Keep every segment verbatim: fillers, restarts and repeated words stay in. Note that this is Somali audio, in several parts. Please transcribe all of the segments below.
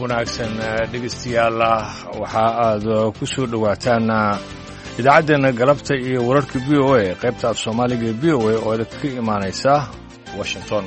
wanaagsan dhegeystayaal waxa aad ku soo dhawaataan idaacaddeenna galabta iyo wararka v o a qaybta af soomaaliga ee v o a oo ka imaanaysa washington.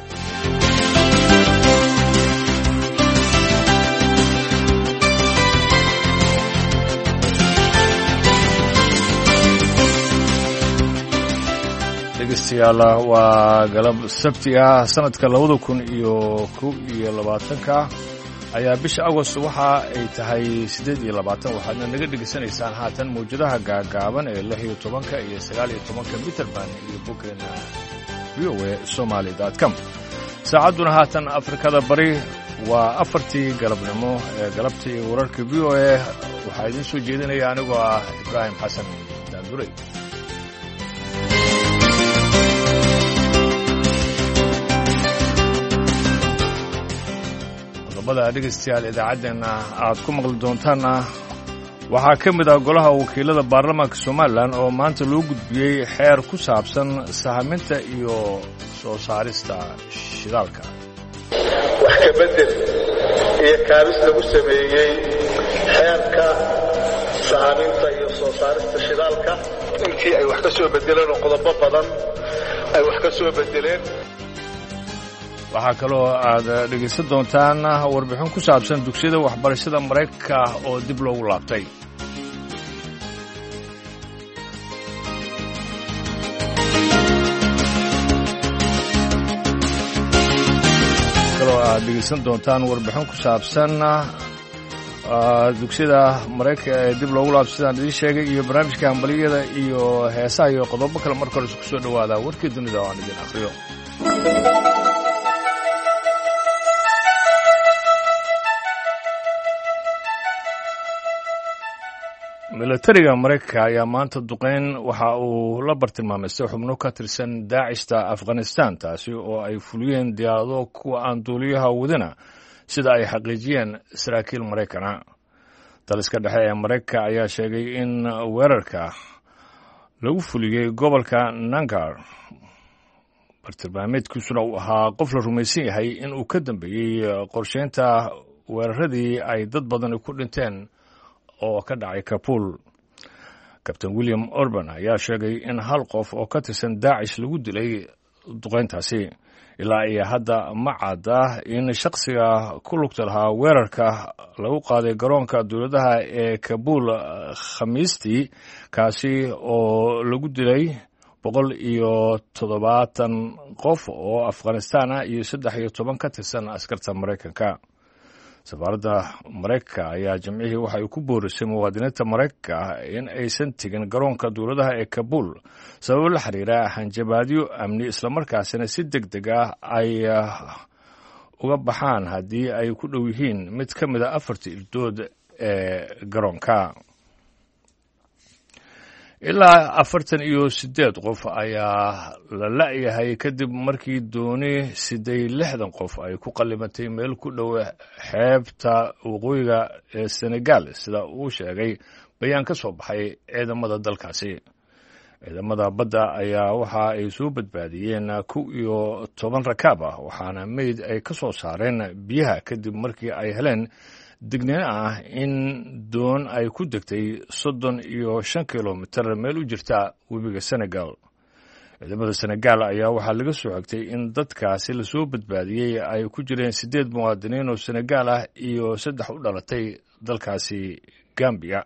dhegeystayaal waa galab sabti ah sanadka labada kun iyo kow iyo labaatanka ayaa bisha agost waxa ay tahay siddeed iyo labaatan waxaadna naga dhegaysanaysaan haatan mawjadaha gaagaaban ee lix iyo tobanka iyo sagaal iyo tobanka mitrband iyo boggeena v o a somaly dot com. saacadduna haatan afrikada bari waa afartii galabnimo ee galabta iyo wararka v o a waxaa idiin soo jeedinaya anigoo ah ibraahim xasan daanduray. dhegeystayaal idaacaddeenna aad ku maqli doontaanna waxaa ka mid ah golaha wakiilada baarlamaanka somalilan oo maanta loo gudbiyey xeer ku saabsan sahaminta iyo soo saarista shidaalka. wax ka bedel iyo kaabis lagu sameeyey xeerka sahaminta iyo soo saarista shidaalka intii ay wax ka soo bedeleen oo qodobo badan ay wax ka soo bedeleen. waxaa kaloo aad dhegaysan doontaan warbixin ku saabsan dugsiyada waxbarashada maraykanka oo dib loogu laabtay. kaloo aad dhegaysan doontaan warbixin ku saabsan dugsiyada maraykanka ee dib loogu laabtay sidaan idiin sheegay iyo barnaamijka hambaliyada iyo heesaha iyo qodobo kale marka hore isku soo dhowaada warkii dunida oo aan idin akhriyo. milatariga maraykanka ayaa maanta duqayn waxa uu la bartilmaamaystay xubno ka tirsan daacishta afghanistan taasi oo ay fuliyeen diyaarado kuwa aan duuliyaha wadina sida ay xaqiijiyeen saraakiil maraykana. daliska dhexe ee maraykanka ayaa sheegay in weerarka lagu fuliyey gobolka nangar bartilmaameedkiisuna uu ahaa qof la rumaysan yahay in uu ka dambeeyey qorsheynta weeraradii ay dad badani ku dhinteen oo ka dhacay kabul. kabtain william orban ayaa sheegay in hal qof oo ka tirsan daacish lagu dilay duqayntaasi. ilaa iyo hadda ma cadda in shakhsiga ku lugta lahaa weerarka lagu qaaday garoonka dowladaha ee kabul khamiistii kaasi oo lagu dilay boqol iyo toddobaatan qof oo afghanistan ah iyo saddex iyo toban ka tirsan askarta maraykanka. safaaradda maraykanka ayaa jimcihii waxa ay ku boorisay muwaadiniinta maraykanka in aysan tegin garoonka dowladaha ee kabul sababo la xiriira hanjabaadyo amni islamarkaasina si deg deg ah ay uga baxaan haddii ay ku dhow yihiin mid ka mid a afartii irdood ee garoonka. ilaa afartan iyo siddeed qof ayaa la la'yahay kadib markii dooni sidday lixdan qof ay ku qallimatay meel ku dhow xeebta waqooyiga ee senegal sida uu sheegay bayaan ka soo baxay ciidamada dalkaasi. ciidamada badda ayaa waxa ay soo badbaadiyeen kow iyo toban rakaab ah waxaana meyd ay ka soo saareen biyaha kadib markii ay heleen digniin ah in doon ay ku degtay soddon iyo shan kilomitir meel u jirta webiga senegal. ciidamada senegal ayaa waxaa laga soo xigtay in dadkaasi lasoo badbaadiyey ay ku jireen siddeed muwaadiniin oo senegal ah iyo saddex u dhalatay dalkaasi gambiya.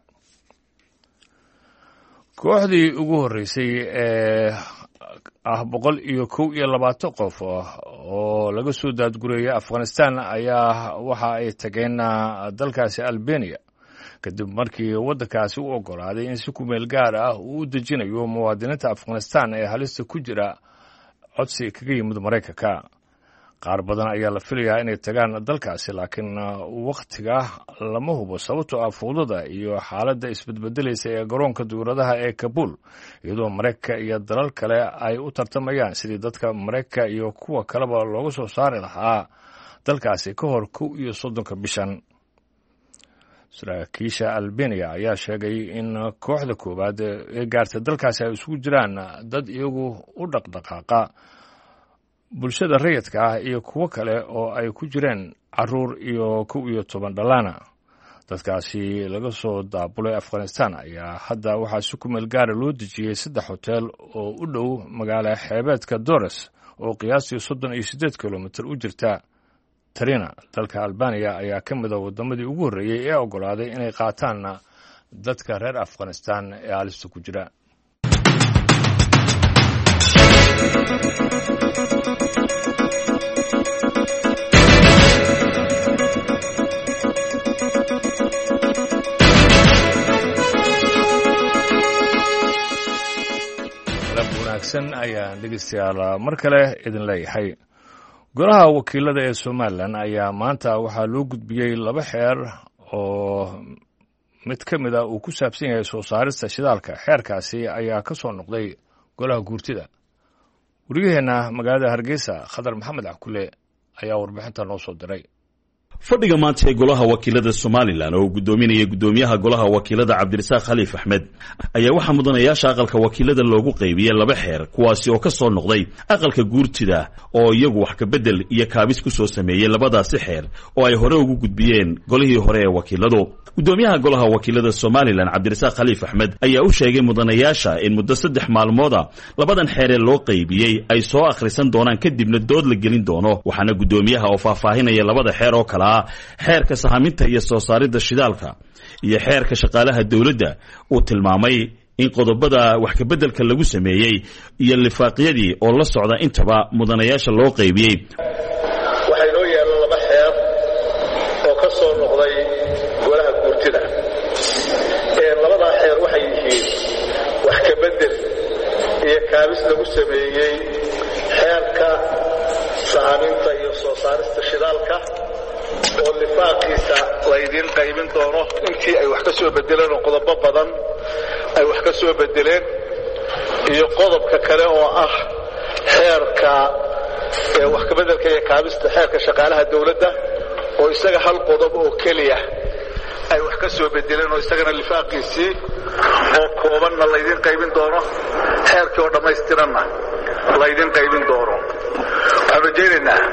kooxdii ugu horreysay ee ah boqol iyo kow iyo labaatan qof oo laga soo daadgureeyay afghanistan ayaa waxa ay tageen dalkaasi albania kadib markii waddankaasi u oggolaaday in si ku meel gaar ah uu u dejinayo muwaadiniinta afghanistan ee halista ku jira codsi kaga yimid maraykanka. qaar badan ayaa la filayaa inay tagaan dalkaasi laakiin wakhtiga lama hubo sababtoo ah fuudada iyo xaaladda isbedbedelaysa ee garoonka dowladaha ee kabul iyadoo maraykanka iyo dalal kale ay u tartamayaan sidii dadka maraykanka iyo kuwa kaleba looga soo saari lahaa dalkaasi ka hor kow iyo soddonka bishan. saraakiisha albania ayaa sheegay in kooxda koowaad ee gaartay dalkaasi ay isugu jiraan dad iyagu u dhaqdhaqaaqa bulshada rayidka ah iyo kuwo kale oo ay ku jireen caruur iyo kow iyo toban dhalaana. dadkaasi laga soo daabulay afghanistan ayaa hadda waxaa si ku meel gaara loo dejiyey saddex hoteel oo u dhow magaala xeebeedka dores oo qiyaastii soddon iyo siddeed kilomitir u jirta tarina. dalka albaniya ayaa ka mid a waddamadii ugu horreeyey ee oggolaaday inay qaataan dadka reer afghanistan ee halista ku jira. ayaan dhegeystayaal mar kale idin leeyahay. golaha wakiilada ee somalilan ayaa maanta waxaa loo gudbiyey laba xeer oo mid ka mid a uu ku saabsan yahay soo saarista shidaalka. xeerkaasi ayaa ka soo noqday golaha guurtida. wariyaheenna magaalada hargeysa khadar maxamed cakule ayaa warbixinta noo soo diray. fadhiga maanta ee golaha wakiilada somalilan oo gudoominaya gudoomiyaha golaha wakiilada cabdirasaaq khaliif axmed ayaa waxaa mudanayaasha aqalka wakiilada loogu qaybiyey laba xeer kuwaasi oo ka soo noqday aqalka guurtida oo iyagu wax ka bedel iyo kaabis ku soo sameeyey labadaasi xeer oo ay hore ugu gudbiyeen golihii hore ee wakiiladu. gudoomiyaha golaha wakiilada somalilan cabdirasaaq khaliif axmed ayaa u sheegay mudanayaasha in muddo saddex maalmooda labadan xeer ee loo qaybiyey ay soo akhrisan doonaan kadibna dood la gelin doono. waxaana gudoomiyaha oo faahfaahinaya labada xeer oo kale xeerka sahaminta iyo soo saaridda shidaalka iyo xeerka shaqaalaha dawladda uu tilmaamay in qodobada wax ka beddelka lagu sameeyey iyo lifaaqyadii oo la socda intaba mudanayaasha loo qaybiyey. waxaa inoo yaalla laba xeer oo ka soo noqday golaha guurtida. labadaa xeer waxay yihiin wax ka beddel iyo kaabis lagu sameeyey xeerka sahaminta iyo soo saarista shidaalka oo lifaaqiisa laydiin qaybin doono intii ay wax ka soo bedeleen oo qodobo badan ay wax ka soo bedeleen, iyo qodobka kale oo ah xeerka wax ka bedelka iyo kaabista xeerka shaqaalaha dawladda oo isaga hal qodob oo keliya ay wax ka soo bedeleen oo isagana lifaaqiisii oo koobanna laydiin qaybin doono, xeerkii oo dhammaystiranna laydiin qaybin doono. waxaan rajaynaynaa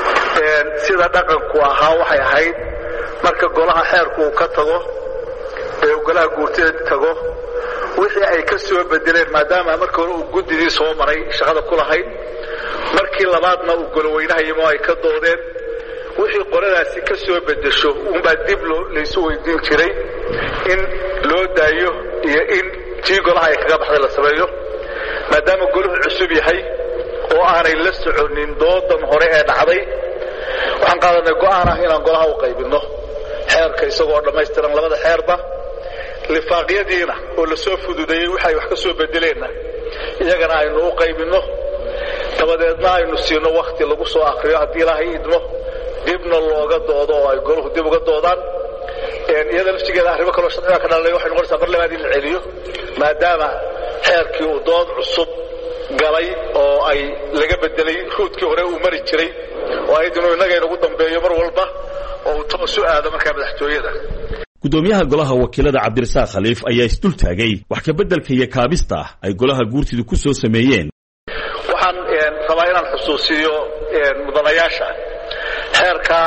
sida dhaqanku ahaa waxay ahayd marka golaha xeerku uu ka tago ee golaha guurtida tago wixii ay ka soo bedeleen, maadaama markii hore uu guddidii soo maray shaqada ku lahayd, markii labaadna uu goloweynaha yimo ay ka doodeen, wixii qoradaasi ka soo bedesho unbaa dib laysu weydiin jiray in loo daayo iyo in tii golaha ay kaga baxday la sameeyo. maadaama goluhu cusub yahay oo aanay la soconin doodan hore ee dhacday, waxaan qaadanay go'aan ah inaan golaha u qaybinno xeerka isagoo dhammaystiran labada xeerba, lifaaqyadiina oo la soo fududeeyey waxay wax ka soo bedeleenna iyagana aynu u qaybinno, dabadeedna aynu siino wakhti lagu soo akriyo haddii ilaahay idmo, dibna looga doodo oo ay goluhu dib uga doodaan. iyada laftigeeda arrimo kaloo sharciga ka dhalay waxay noqonaysaa mar labaad in la celiyo, maadaama xeerkii uu dood cusub galay oo ay laga bedelay ruudkii hore uu mari jiray oo ahayd inuu innaga inagu dambeeyo mar walba oo uu toos u aado markaa madaxtooyada. gudoomiyaha golaha wakiilada cabdirasaaq khaliif ayaa isdul taagay wax ka beddelka iyo kaabista ay golaha guurtidu ku soo sameeyeen. waxaan rabaa inaan xusuusiyo mudanayaasha xeerka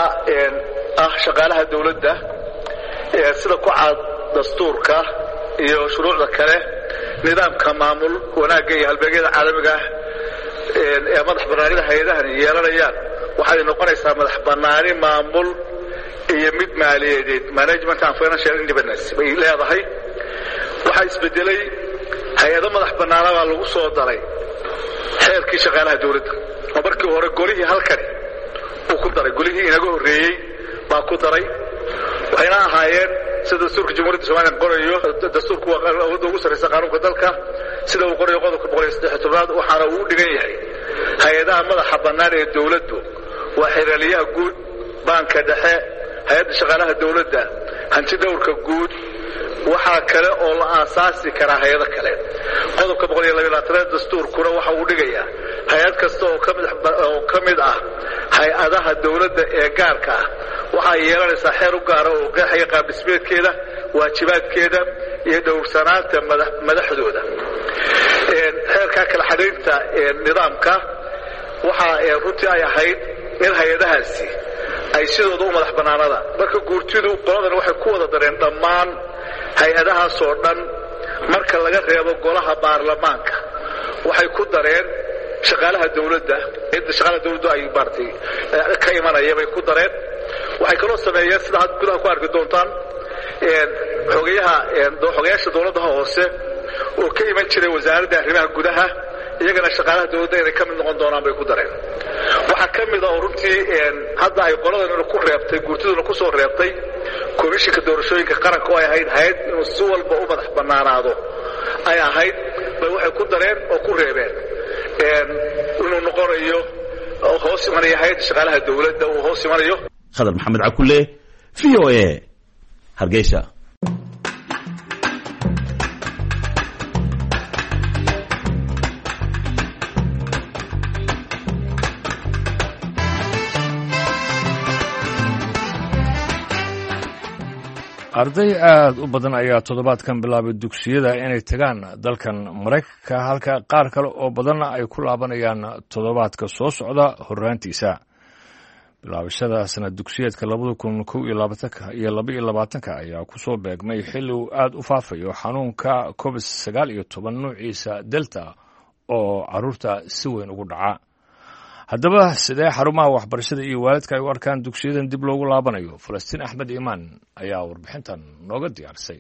ah shaqaalaha dawladda sida ku cad dastuurka iyo shuruucda kale, nidaamka maamul wanaagga iyo halbeegyada caalamiga ah ee madax bannaanida hay-adahan yeelanayaan waxay noqonaysaa madax bannaani maamul iyo mid maaliyadeed, management and financial independence bay leedahay. waxaa isbedelay hay-ado madax bannaana baa lagu soo daray xeerkii shaqaalaha dawladda oo markii hore golihii halkani uu ku daray, golihii inaga horreeyey baa ku daray. waxayna ahaayeen sida dastuurka jamhuuriyadda somalilan qorayo, dastuurku waa awoodda ugu sarraysa qaanuunka dalka sida uu qorayo qodobka boqol iyo saddex iyo tobnaad, waxaana uu u dhigan yahay hay-adaha madaxa bannaan ee dawladdu waa xeeraliyaha guud, baanka dhexe, hay-adda shaqaalaha dawladda, hanti dhowrka guud. waxaa kale oo la aasaasi karaa hay-ado kale. qodobka boqol iyo laba labaatanaad dastuurkuna waxa uu dhigayaa hay-ad kasta oo ka mid oo ka mid ah hay-adaha dawladda ee gaarka ah waxay yeelanaysaa xeer u gaara oo qeexaya qaab-dhismeedkeeda, waajibaadkeeda iyo dhowrsanaanta madaxdooda. xeerka kala xadaynta nidaamka waxaa runtii ay ahayd in hay-adahaasi ay sidooda u madax bannaanada marka guurtidu qoladan waxay ku wada dareen dhammaan hay-adahaas oo dhan marka laga reebo golaha baarlamaanka waxay ku dareen shaqaalaha dawladda inta shaqaalaha dawladdu ay maartay ka imanaya bay ku dareen waxay kaloo sameeyeen sida aad gudaha ku arki doontaan xogayaha xogayaasha dawladda hoose oo ka iman jiray wasaaradda arrimaha gudaha iyagana shaqaalaha dawladda inay ka mid noqon doonaan bay ku dareen waxaa ka mid ah oo runtii hadda ay qoladan ku reebtay guurtiduna ku soo reebtay komishinka doorashooyinka qaranka oo ay ahayd hay'ad inuu si walba u madax bannaanaado ay ahayd bay waxay ku dareen oo ku reebeen inuu noqonayo hoos imanaya hay'adda shaqaalaha dawladda uu hoos imanayo. khadar maxamed cakulle v o a hargeysa. arday aad u badan ayaa toddobaadkan bilaabay dugsiyada inay tagaan dalkan maraykanka halka qaar kale oo badanna ay ku laabanayaan toddobaadka soo socda horraantiisa. bilaabashada sanad dugsiyeedka labada kun kow iyo labaatanka iyo laba iyo labaatanka ayaa ku soo beegmay xilli uu aad u faafayo xanuunka covid sagaal iyo toban nuuciisa delta oo carruurta si weyn ugu dhaca. haddaba sidee xarumaha waxbarashada iyo waalidka ay u arkaan dugsiyadan dib loogu laabanayo? falastiin axmed iimaan ayaa warbixintan nooga diyaarisay.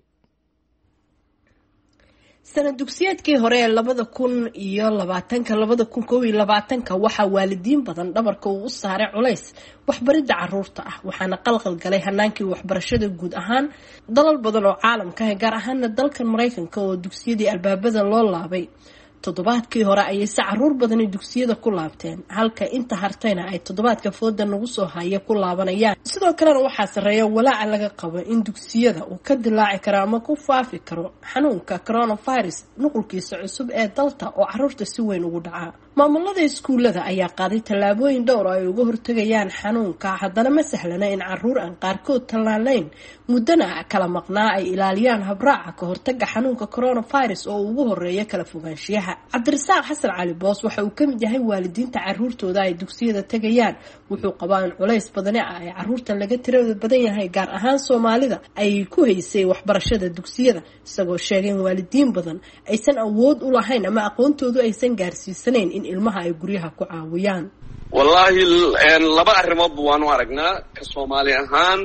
sanad dugsiyeedkii hore ee labada kun iyo labaatanka labada kun kow iyo labaatanka waxaa waalidiin badan dhabarka uu u saaray culays waxbaridda caruurta ah, waxaana qalqal galay hanaankii waxbarashada guud ahaan dalal badan oo caalamka ah, gaar ahaana dalkan maraykanka oo dugsiyadii albaabada loo laabay. toddobaadkii hore ayayse caruur badani dugsiyada ku laabteen, halka inta hartayna ay toddobaadka fooda nagu soo haya ku laabanayaan. sidoo kalena waxaa sarreeya walaaca laga qabo in dugsiyada uu ka dilaaci karo ama ku faafi karo xanuunka coronavirus nuqulkiisa cusub ee dalta oo caruurta si weyn ugu dhaca. maamulada iskuullada ayaa qaaday tallaabooyin dhowr oo ay uga hortegayaan xanuunka, haddana ma sahlana in caruur aan qaarkood tallaalayn muddana kala maqnaa ay ilaaliyaan habraaca ka hortaga xanuunka coronavirus oo ugu horeeya kala fogaanshiyaha. cabdirasaaq xasan cali boos waxa uu ka mid yahay waalidiinta caruurtooda ay dugsiyada tegayaan. wuxuu qabaa in culays badani ah ay caruurta laga tirada badan yahay, gaar ahaan soomaalida ay ku haysay waxbarashada dugsiyada, isagoo sheegay in waalidiin badan aysan awood u lahayn ama aqoontoodu aysan gaarsiisanayn in ilmaha ay guryaha ku caawiyaan. wallaahi laba arrimoodba waanu aragnaa, ka soomaali ahaan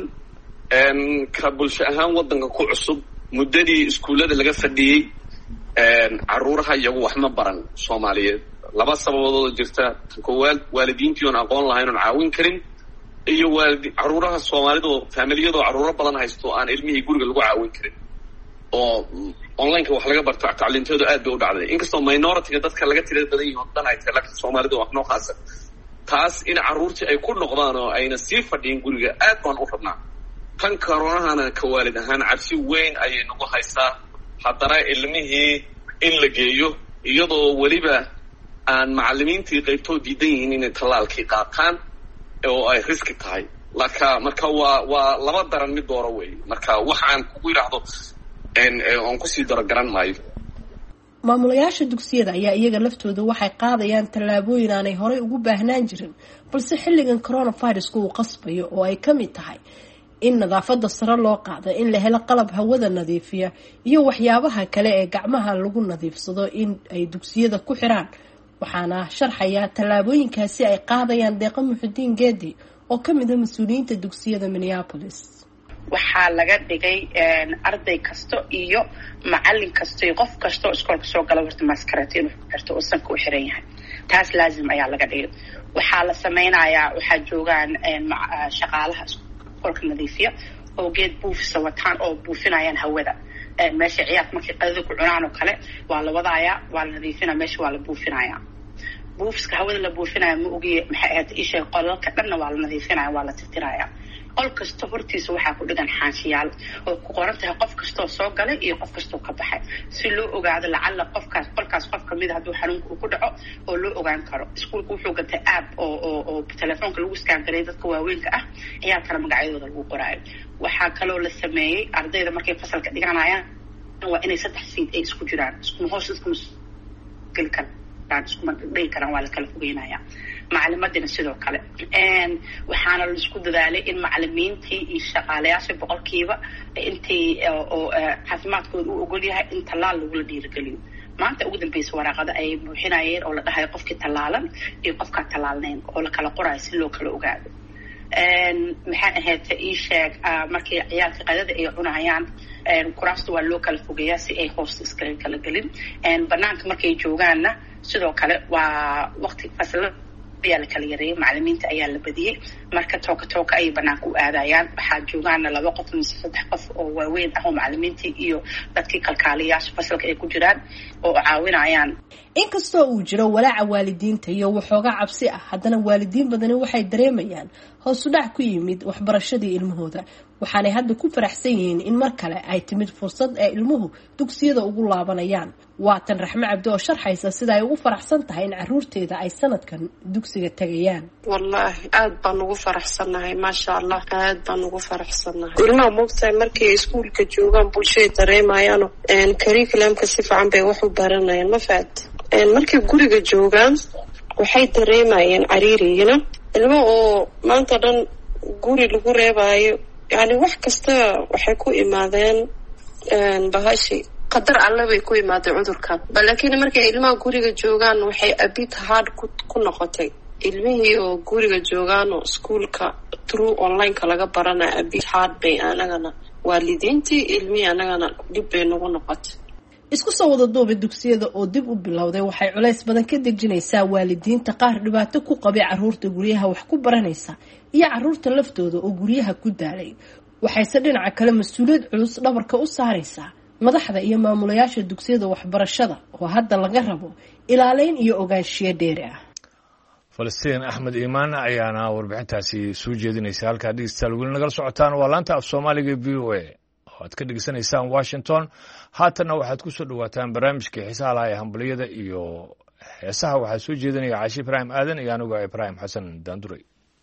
ka bulsho ahaan waddanka ku cusub muddadii iskuullada laga fadhiyey caruuraha iyagu wax ma baran soomaaliyeed. laba sababoodoo jirta. tan koowaad waalidiintii oon aqoon lahayn oon caawin karin, iyo waalidi caruuraha soomaalidoo faamiliyadoo caruuro badan haysto aan ilmihii guriga lagu caawin karin oo onlineka wax laga barto tacliintoodu aad bay u dhacday. inkastoo minority-ga dadka laga tirada badan yihin oo dhan ay tahay, laakiin soomaalida wax noo khaasa taas in caruurtii ay ku noqdaan oo ayna sii fadhiyin guriga aad baan u rabnaa. tan koronahana ka waalid ahaan cabsi weyn ayay nagu haysaa. haddana ilmihii in la geeyo iyadoo weliba aan macalimiintii qaybtoo diidan yihiin inay tallaalkii qaataan oo ay riski tahay. laka marka waa waa laba daran mid dooro wey. marka waxaan kugu yidhaahdo oon kusii daro garan maayo. maamulayaasha dugsiyada ayaa iyaga laftooda waxay qaadayaan tallaabooyin aanay horey ugu baahnaan jirin, balse xilligan coronavirusku uu qasbayo oo ay ka mid tahay in nadaafada sare loo qaado, in la helo qalab hawada nadiifiya iyo waxyaabaha kale ee gacmaha lagu nadiifsado in ay dugsiyada ku xiraan. waxaana sharxaya tallaabooyinkaasi ay qaadayaan Deeqa Muxudiin Geedi oo ka mid ah mas-uuliyiinta dugsiyada Minneapolis. waxaa laga dhigay arday kasto iyo macalin kasto iyo qof kasto oo iskoolka soo gala horta maskaraad inuu xirto oo sanka u xiran yahay. taas laazim ayaa laga dhigay. waxaa la sameynayaa waxaa joogaan shaqaalaha iskoolka nadiifiya oo geed buufisa wataan oo buufinayaan hawada. meesha ciyaar markay qadada ku cunaan oo kale waa la wadayaa, waa la nadiifinaa, meesha waa la buufinayaa. buufiska hawada la buufinaya ma ogiye maxay ahayd isha qolalka dhanna waa la nadiifinaya, waa la tirtirayaa. qol kasta hortiisa waxaa ku dhigan xaanshiyaal oo ku qoran tahay qof kastoo soo galay iyo qof kastoo ka baxay, si loo ogaado lacalla qofkaas qolkaas qof kamid a hadduu xanuunka uu ku dhaco oo loo ogaan karo. iskuulka wuxuu gatay app oo oo oo telefoonka lagu iskaangaray dadka waaweynka ah ayaa kala magacyadooda lagu qoraayo. waxaa kaloo la sameeyey ardayda markay fasalka dhiganayaan waa inay saddex siid ay isku jiraan, isku hoos isku geli kara karaan iskuma dhigi karaan waa la kala fogeynaya macalimadina sidoo kale waxaana la isku dadaalay in macalimiintii iyo shaqaalayaasha boqolkiiba intii oo caafimaadkooda u ogol yahay in tallaal lagula dhiirigeliyo maanta ugu dambeysa waraaqada ay buuxinayeen oo la dhahayo qofkii tallaalan iyo qofkaa tallaalnayn oo la kala qorayo si loo kala ogaado maxaa ahayd ii sheeg markii ciyaalka qadada ay cunayaan kuraasta waa loo kala fogeeyaa si ay hoosta iskaga kala gelin banaanka markay joogaanna sidoo kale waa waqti fasla ayaa la kala yareeyay macalimiinta ayaa la badiyey marka tooka tooka ayay banaanka u aadayaan waxaa joogaana laba qof mise saddex qof oo waaweyn ah oo macalimiintii iyo dadkii kalkaaliyaasha fasalka ay ku jiraan oo caawinayaan inkastoo uu jiro walaaca waalidiinta iyo waxoogaa cabsi ah haddana waalidiin badani waxay dareemayaan hoos u dhac ku yimid waxbarashadii ilmahooda waxaanay hadda ku faraxsan yihiin in mar kale ay timid fursad ee ilmuhu dugsiyada ugu laabanayaan waatan raxme cabdi oo sharxaysa sida ay ugu faraxsan tahay in caruurteeda ay sanadkan dugsiga tagayaan wallaahi aad baan ugu faraxsannahay maasha allah aad baan ugu faraxsannahay ilmaha moogtahay markay iskuulka joogaan bulshada dareemayaano curriculumka si fiican bay wax u baranayaan ma fahat markay guriga joogaan waxay dareemayeen cariiriyina ilmo oo maanta dhan guri lagu reebaayo yani wax kasta waxay ku imaadeen bahashi qadar alle bay ku imaadeen cudurkan laakiin markay ilmaha guriga joogaan waxay a bit hard ku noqotay ilmihii oo guriga joogaan oo iskuolka through online-ka laga baranaya a bit hard bay anagana waalidiintii ilmihii anagana dhib bay nagu noqotay isku soo wada duuba dugsiyada oo dib u bilowday waxay culays badan ka dejinaysaa waalidiinta qaar dhibaato ku qabay caruurta guryaha wax ku baranaysa iyo caruurta laftooda oo guryaha ku daalay waxayse dhinaca kale mas-uuliyad culus dhabarka u saaraysaa madaxda iyo maamulayaasha dugsiyada waxbarashada oo hadda laga rabo ilaaleyn iyo ogaanshiyo dheeri ah falastiin axmed iimaan ayaana warbixintaasi soo jeedinaysa halkaa dhegeystayaal weli nagala socotaan waa laanta af soomaaliga v o a aad ka dhegeysanaysaan washington haatanna waxaad ku soo dhawaataan barnaamijkii xiisaha laha ee hambaliyada iyo heesaha waxaa soo jeedinaya caashi ibraahim aadan iyo anigu ibraahim xasan daanduray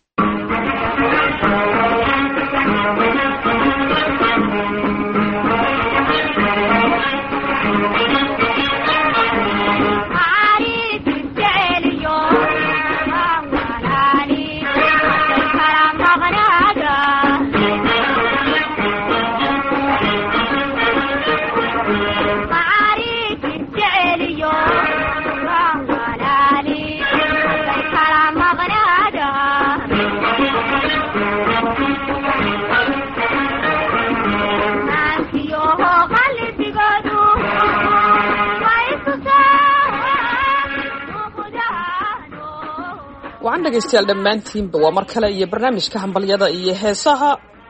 waxaan dhegaystayaal dhammaantiinba waa mar kale iyo barnaamijka hambalyada iyo heesaha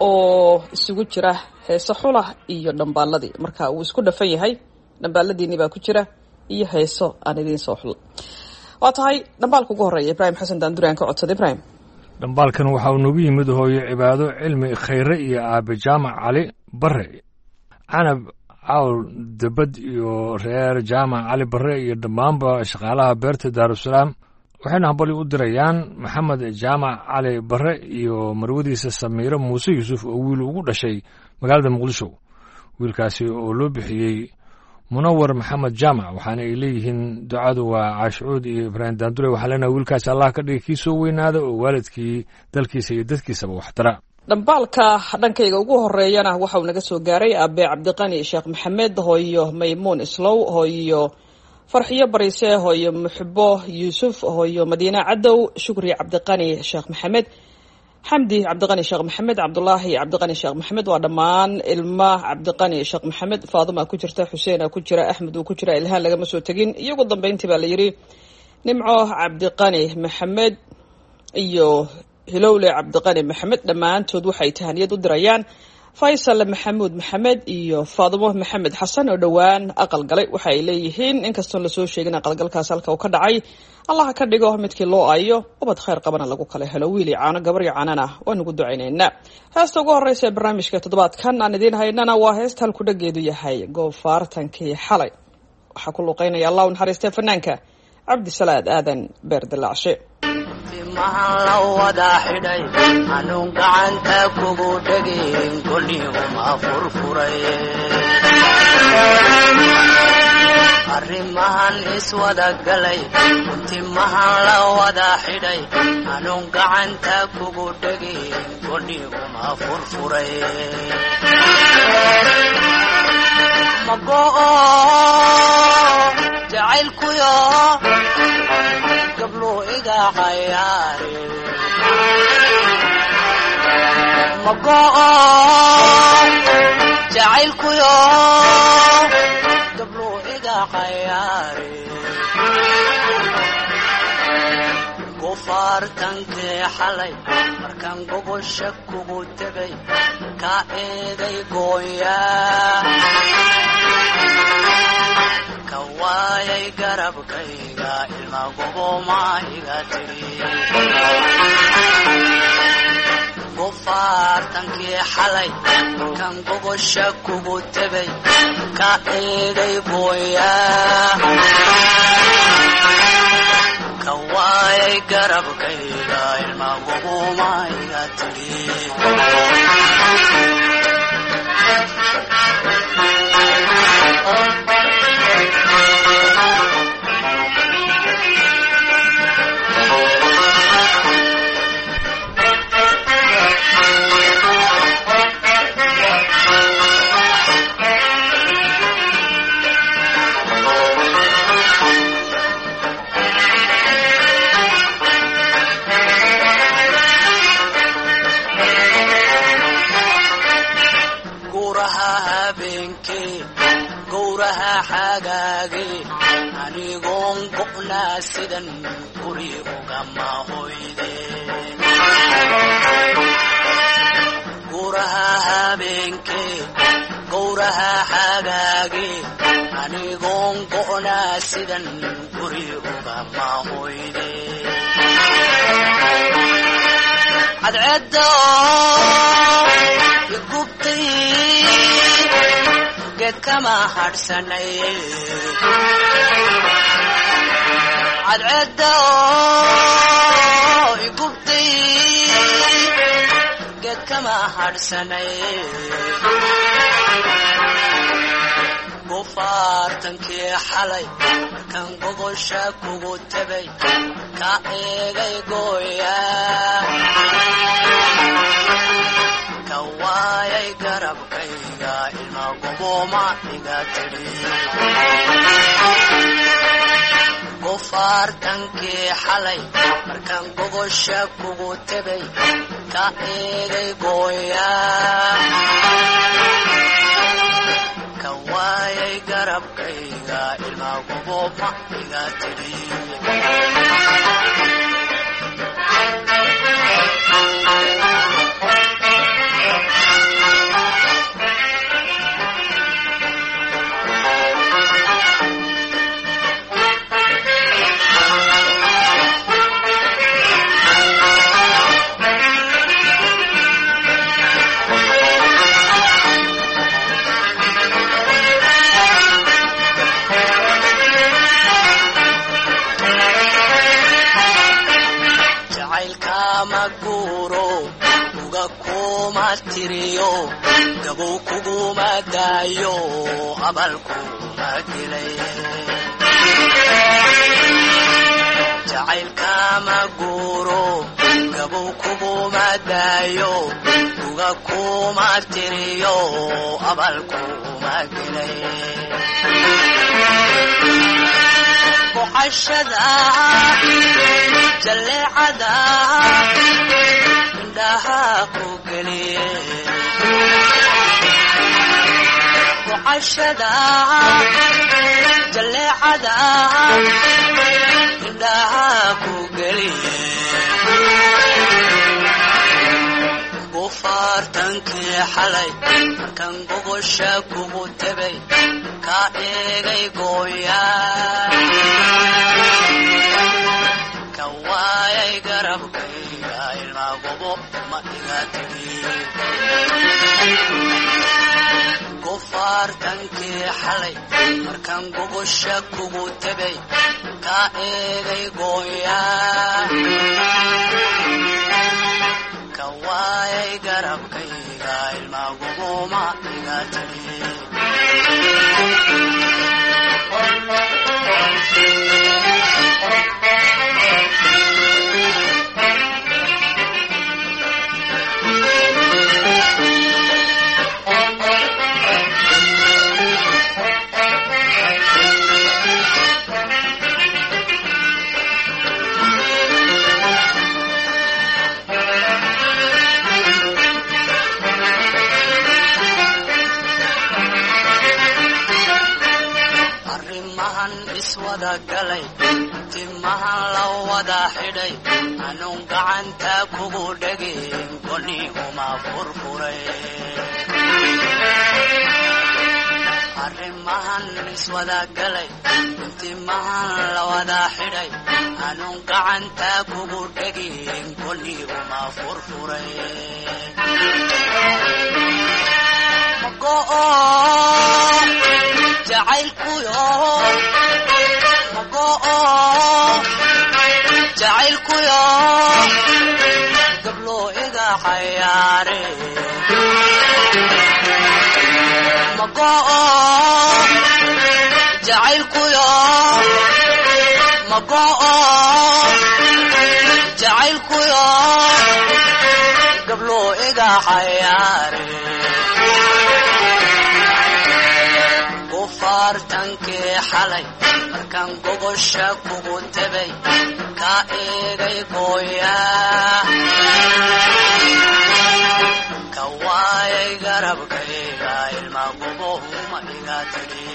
oo isugu jira heese xulah iyo dhambaaladii marka uu isku dhafan yahay dhambaaladiinii baa ku jira iyo heeso aan idiin soo xulay waa tahay dhambaalka ugu horreeya ibraahim xasan daanduri aan ka codsada ibraahim dhambaalkan waxa uu nagu yimid hooyo cibaado cilmi khayre iyo aabe jaamac cali bare canab cawl debad iyo reer jaamac cali bare iyo dhammaanba shaqaalaha beerta daarusalaam waxayna hambali u dirayaan maxamed jaamac cali bare iyo marwadiisa samiiro muuse yuusuf oo wiil ugu dhashay magaalada muqdisho wiilkaasi oo loo bixiyey munawar maxamed jaamac waxaana ay leeyihiin ducadu waa caashucuud iyo ibraahim daandure waxaa leenaha wiilkaasi allah ka dhigay kii soo weynaada oo waalidkii dalkiisa iyo dadkiisaba waxtara dhambaalka dhankayga ugu horeeyana waxa uu naga soo gaaray aabe cabdiqani sheekh maxamed hooyo maymuun islow hooyo farxiyo bariise hooyo muxbo yuusuf hooyo madiine cadow shukri cabdiqani sheekh maxamed xamdi cabdiqani sheekh maxamed cabdulaahi cabdiqani sheekh maxamed waa dhammaan ilma cabdiqani sheekh maxamed faaduma ku jirta xuseena ku jira axmed uu ku jira ilhaan lagama soo tegin iyo ugu dambeyntii baa la yidhi nimco cabdiqani maxamed iyo hilowle cabdiqani maxamed dhammaantood waxay tahaniyad u dirayaan faysal maxamuud maxamed iyo faadimo maxamed xasan oo dhowaan aqal galay waxa ay leeyihiin inkastoon lasoo sheegin aqalgalkaas halka uu ka dhacay allaha ka dhigo midkii loo ayo ubad khayr qabana lagu kala helo wiili caano gabaryo caanana waan ugu ducaynaynaa heesta ugu horreysa ee barnaamijka toddobaadkan aan idiin haynana waa heesta halku dhageedu yahay goofaartankii xalay waxaa ku luuqeynaya allah u naxariistee fanaanka cabdisalaad aadan beer dilaacshe maxaan la wada xidhay anuun gacanta kugu dhegin kolii uma furfuray arrimahan iswada galay timahan la wada xidhay anuun gacanta kugu dhegin godhi uma furfuray mago'o jacaylkuyo gablo iga cayaare mago'o jacaylkuyo gablo iga cayaare gofaartankee xalay markaan gogosha kugu tegay ka eeday gooyaa ka waayay garabkayga ilma goboma iga tiri gofaartankii xalay markaan gogosha kugu tegay ka eeday gooyaa ka waayay garabkayga ilma goboma iga tiri anigoon go'naa sidan guri ugama hoyde guraha habeenkee gowraha xagaage anigoon go'naa sidan guri ugama hoyde cadceedda igubtay geedkama hadhsanay cadceedda igubtay geedkama hadhsanay gofaartankii xalay markaan gogosha kugu tegay ka eegay gooyaa ka waayay garabkayga ilma goboma iga tiri gofaartankii xalay markaan gogosha kugu tegay ka eegay gooyaa ka waayay garabkayga ilma goboma iga tiri gabow kuguma daayo abalkuma gelay jacaylkama guuro gabow kuguma daayo uga kuma tiriyo abalkuma gelay boqashada jaleecada indhaha ku geliye boqashada jaleecada indhaha ku geliye gofaartankii xalay markaan gogosha kugu tegay ka eegay gooyaa ka waayay garabkayga ilma goboma iga tiri gofaartankii xalay markaan gogosha kugu tegay ka eegay gooyaa ka waayay garabkayga ilma goboma iga tiri wada galay timahan la wada xidhay anuun gacanta kugu dhegin kolniiguma furfuray arrimahan iswada galay timahan la wada xidhay anuun gacanta kugu dhegin kolniiguma furfuray mago'o jacaylkuyo mago'o jacaylkuyo gablo iga cayaare mago'o jacaylkuyo mago'o jacaylkuyo gablo iga cayaare gufartankii xalay markaan gogosha kugu tabay ka eegay gooyaa ka waayay garabkayga ilma gubohuma iga tidhi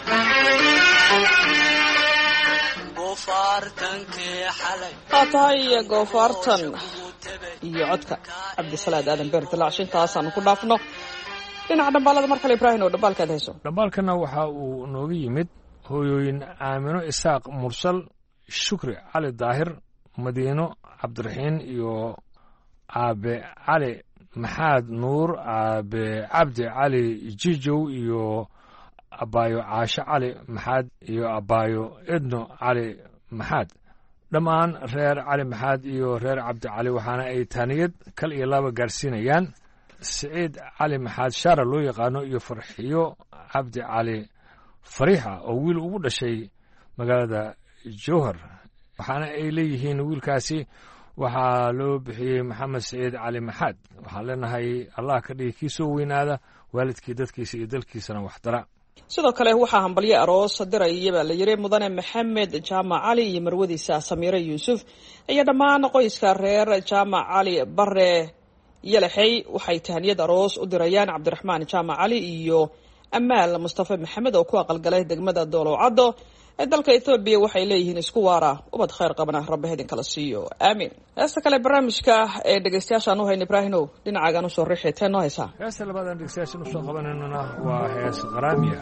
gufartankii xalay waa tahay goofaartan iyo codka cabdisalaad aadan beer dilaac intaasaan ku dhaafno dhinaca dhambaalada mar kale ibraahim oo dhambaalkaad hayso dhambaalkana waxa uu nooga yimid hooyooyin aamino isaaq mursal shukri cali daahir madiino cabdiraxiin iyo aabe cali maxaad nuur aabe cabdi cali jijow iyo abaayo caasho cali maxaad iyo abaayo edno cali maxaad dhammaan reer cali maxaad iyo reer cabdi cali waxaana ay taaniyad kal iyo laba gaarsiinayaan siciid cali maxaad shaara loo yaqaano iyo farxiyo cabdi cali fariixa oo wiil ugu dhashay magaalada jowhar waxaana ay leeyihiin wiilkaasi waxaa loo bixiyey maxamed siciid cali maxaad waxaan leenahay allah ka dhigi kii soo weynaada waalidkii dadkiisa iyo dalkiisana waxdara sidoo kale waxaa hambalyo aroos diraya baa la yiri mudane maxamed jaamac cali iyo marwadiisa samiire yuusuf iyo dhammaan qoyska reer jaamac cali bare yalaxay waxay tahniyad aroos u dirayaan cabdiraxmaan jaamac cali iyo amaal mustafa maxamed oo ku aqalgalay degmada doolowcaddo ee dalka Ethiopia waxay leeyihiin isku waara ubad khayr qabana rabbi idin kala siiyo aamin heesta kale barnaamijka ee dhageystayaashan u hayna ibraahino dhinacaagan u soo riixeetay noo haysa heesta labaad dhageystayaashan u soo qabanayna waa hees qaraamiya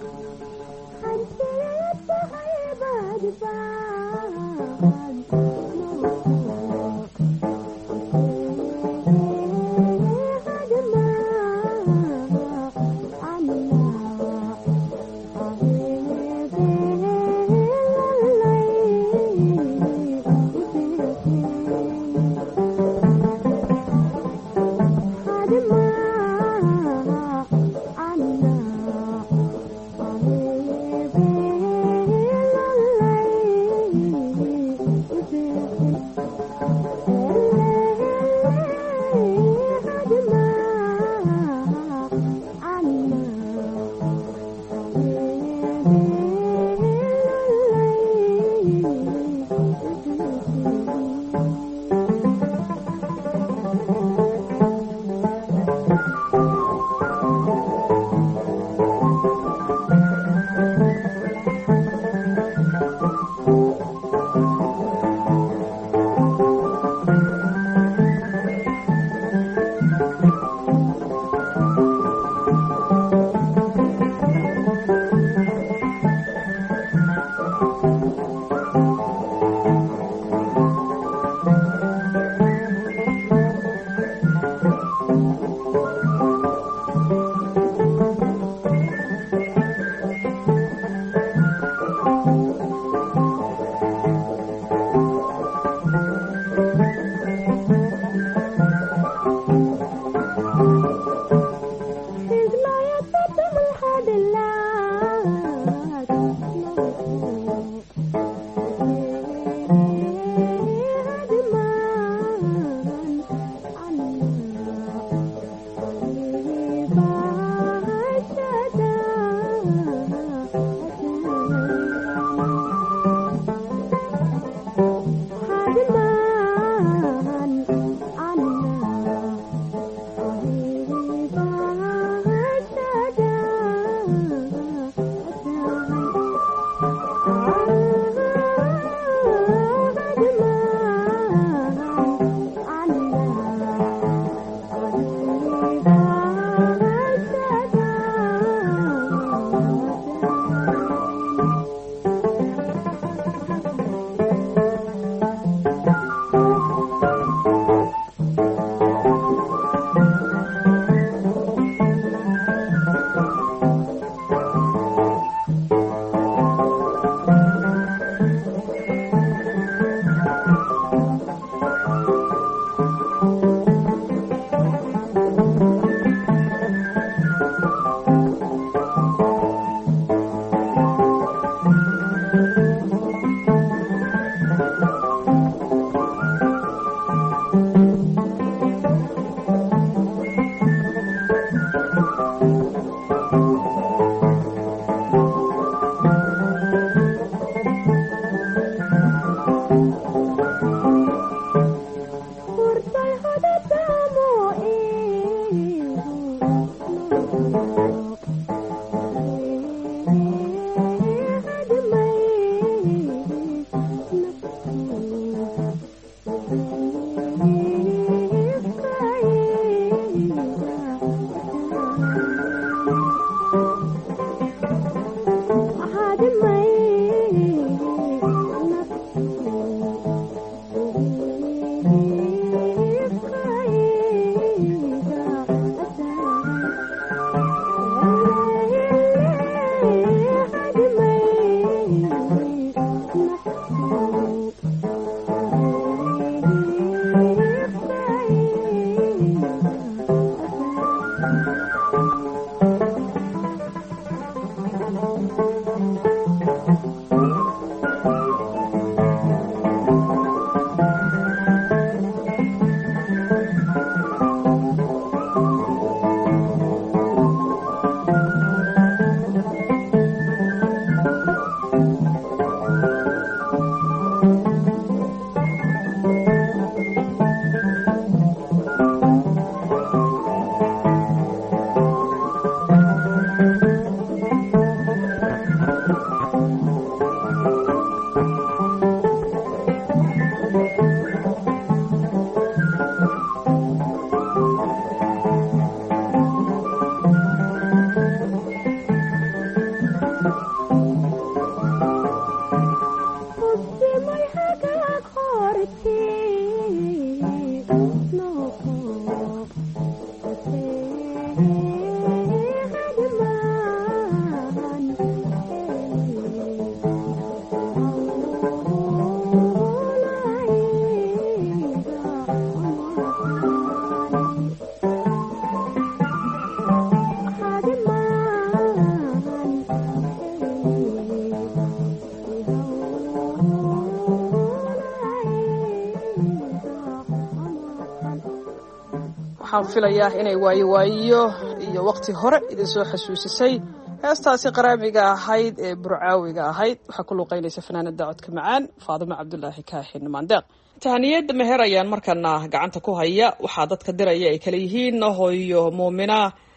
waxaan filayaa inay waayo waayo iyo waqti hore idin soo xasuusisay heestaasi qaraamiga ahayd ee burcaawiga ahayd waxaa ku luuqaynaysa fanaanada codka macaan faadimo cabdulaahi kaaxin maandeeq tahaniyada meher ayaan markana gacanta ku haya waxaa dadka diraya ay kala yihiin hooyo muumina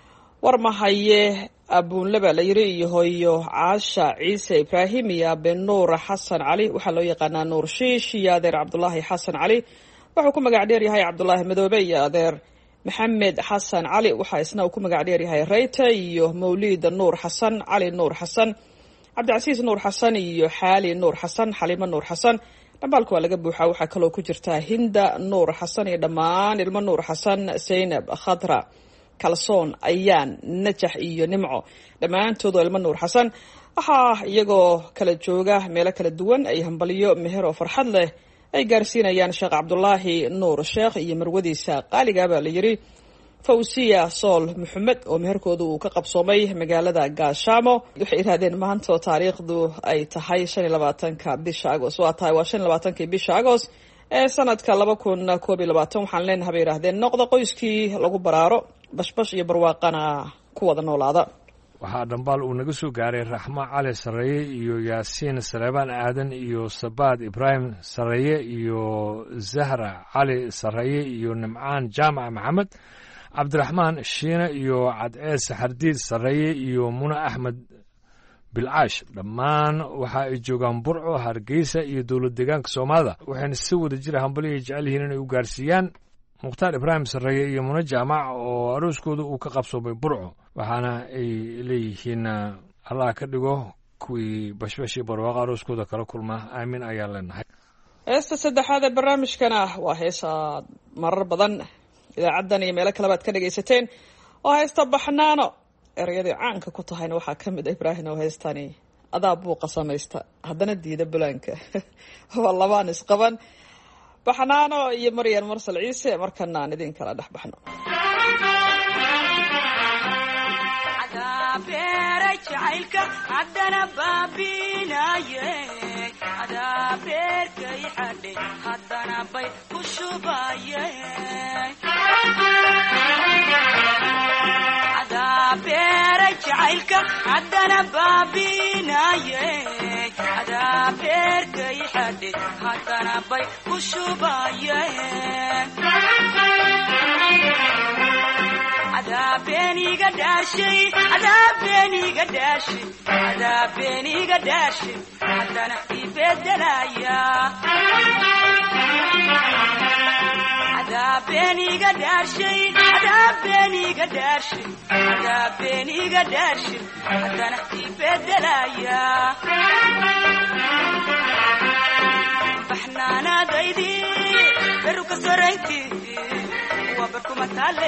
warmahaye abuunlaba la yiri iyo hooyo caasha ciise ibraahim iyo abe nuur xasan cali waxaa loo yaqaanaa nuur shiish iyo adeer cabdulaahi xasan cali wuxuu ku magac dheer yahay cabdulaahi madoobe iyo adeer maxamed xasan cali waxaa isna uu ku magac dheer yahay reyta iyo mawliid nuur xasan cali nuur xasan cabdicasiis nuur xasan iyo xaali nuur xasan xalimo nuur xasan dhambaalka waa laga buuxaa waxaa kaloo ku jirta hinda nuur xasan iyo dhammaan ilmo nuur xasan zaynab khadra kalsoon ayaan najax iyo nimco dhammaantoodoo ilmo nuur xasan waxaa iyagoo kala jooga meelo kala duwan ay hambaliyo meher oo farxad leh ay gaarsiinayaan sheekh cabdulaahi nuur sheekh iyo marwadiisa qaaliga baa la yiri fawsiya sool maxamed oo meherkooda uu ka qabsoomay magaalada gaashaamo waxay yiraahdeen maanta oo taariikhdu ay tahay shan iyo labaatanka bisha agost waa tahay waa shan iyo labaatankii bisha agost ee sanadka laba kun koob iyo labaatan waxaan leenahay bay yiraahdeen noqda qoyskii lagu baraaro bashbash iyo barwaaqana ku wada noolaada waxaa dhambaal uu naga soo gaaray raxmo cali sarreeye iyo yaasiin saleebaan aadan iyo sabaad ibraahim sarreeye iyo zahra cali sarreeye iyo nimcaan jaamac maxamed cabdiraxmaan shiine iyo cadcees xardiid sarreeye iyo muna axmed bilcaash dhammaan waxa ay joogaan burco hargeysa iyo dowlad deegaanka soomaalida waxayna si wada jira hambaliya jecel yihiin inay u gaarsiiyaan mukhtaar ibraahim sarreeye iyo muna jaamac oo arooskooda uu ka qabsoomay burco waxaana ay leeyihiin allah ka dhigo kuwii bashbash iyo barwaaqo arooskooda kala kulma aamin ayaan leenahay heesta saddexaad ee barnaamijkana waa heesaad marar badan idaacaddan iyo meelo kalebaad ka dhagaysateen oo heesta baxnaano ereyadii caanka ku tahayna waxaa ka mid ah ibraahim oo heestani adaa buuqa samaysta haddana diida bulaanka waa labaan isqaban baxnaano iyo maryan marsal ciise markana aan idin kala dhex baxno beeray jacaylka haddana baabinaye adaa beerkay xadhe haddana bay ku shubaye adaa beeray jacaylka haddana baabinaye adaa beerkay xadhe haddana bay ku shubaye adaabeniga dhaashay adaabeniga dhaashay adaabeniga dhaashay haddana ibedelaya adaabeniga dhaashay adaabeniga dhaashay adaabeniga dhaashay haddana ibedelaya baxnaanadaydi beruka soraynti waa barkuma taale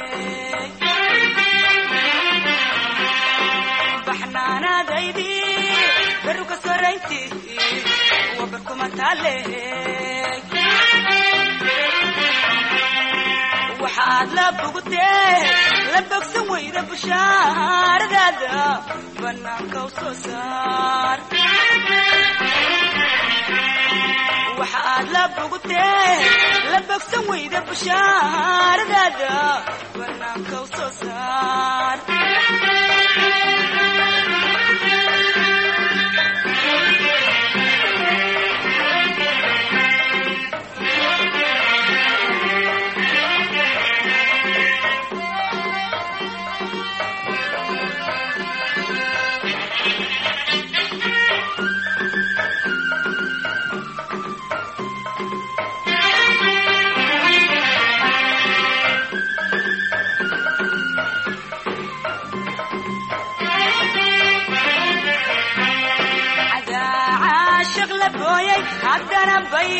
baxnaanadaydi beruka soraynti waa barkuma taale waxaad la bogtee la bogsan weyda bushaaradaada banaanka u soo saar waxaad la bogtee la bogsan weyda bushaaradaada banaanka u soo saar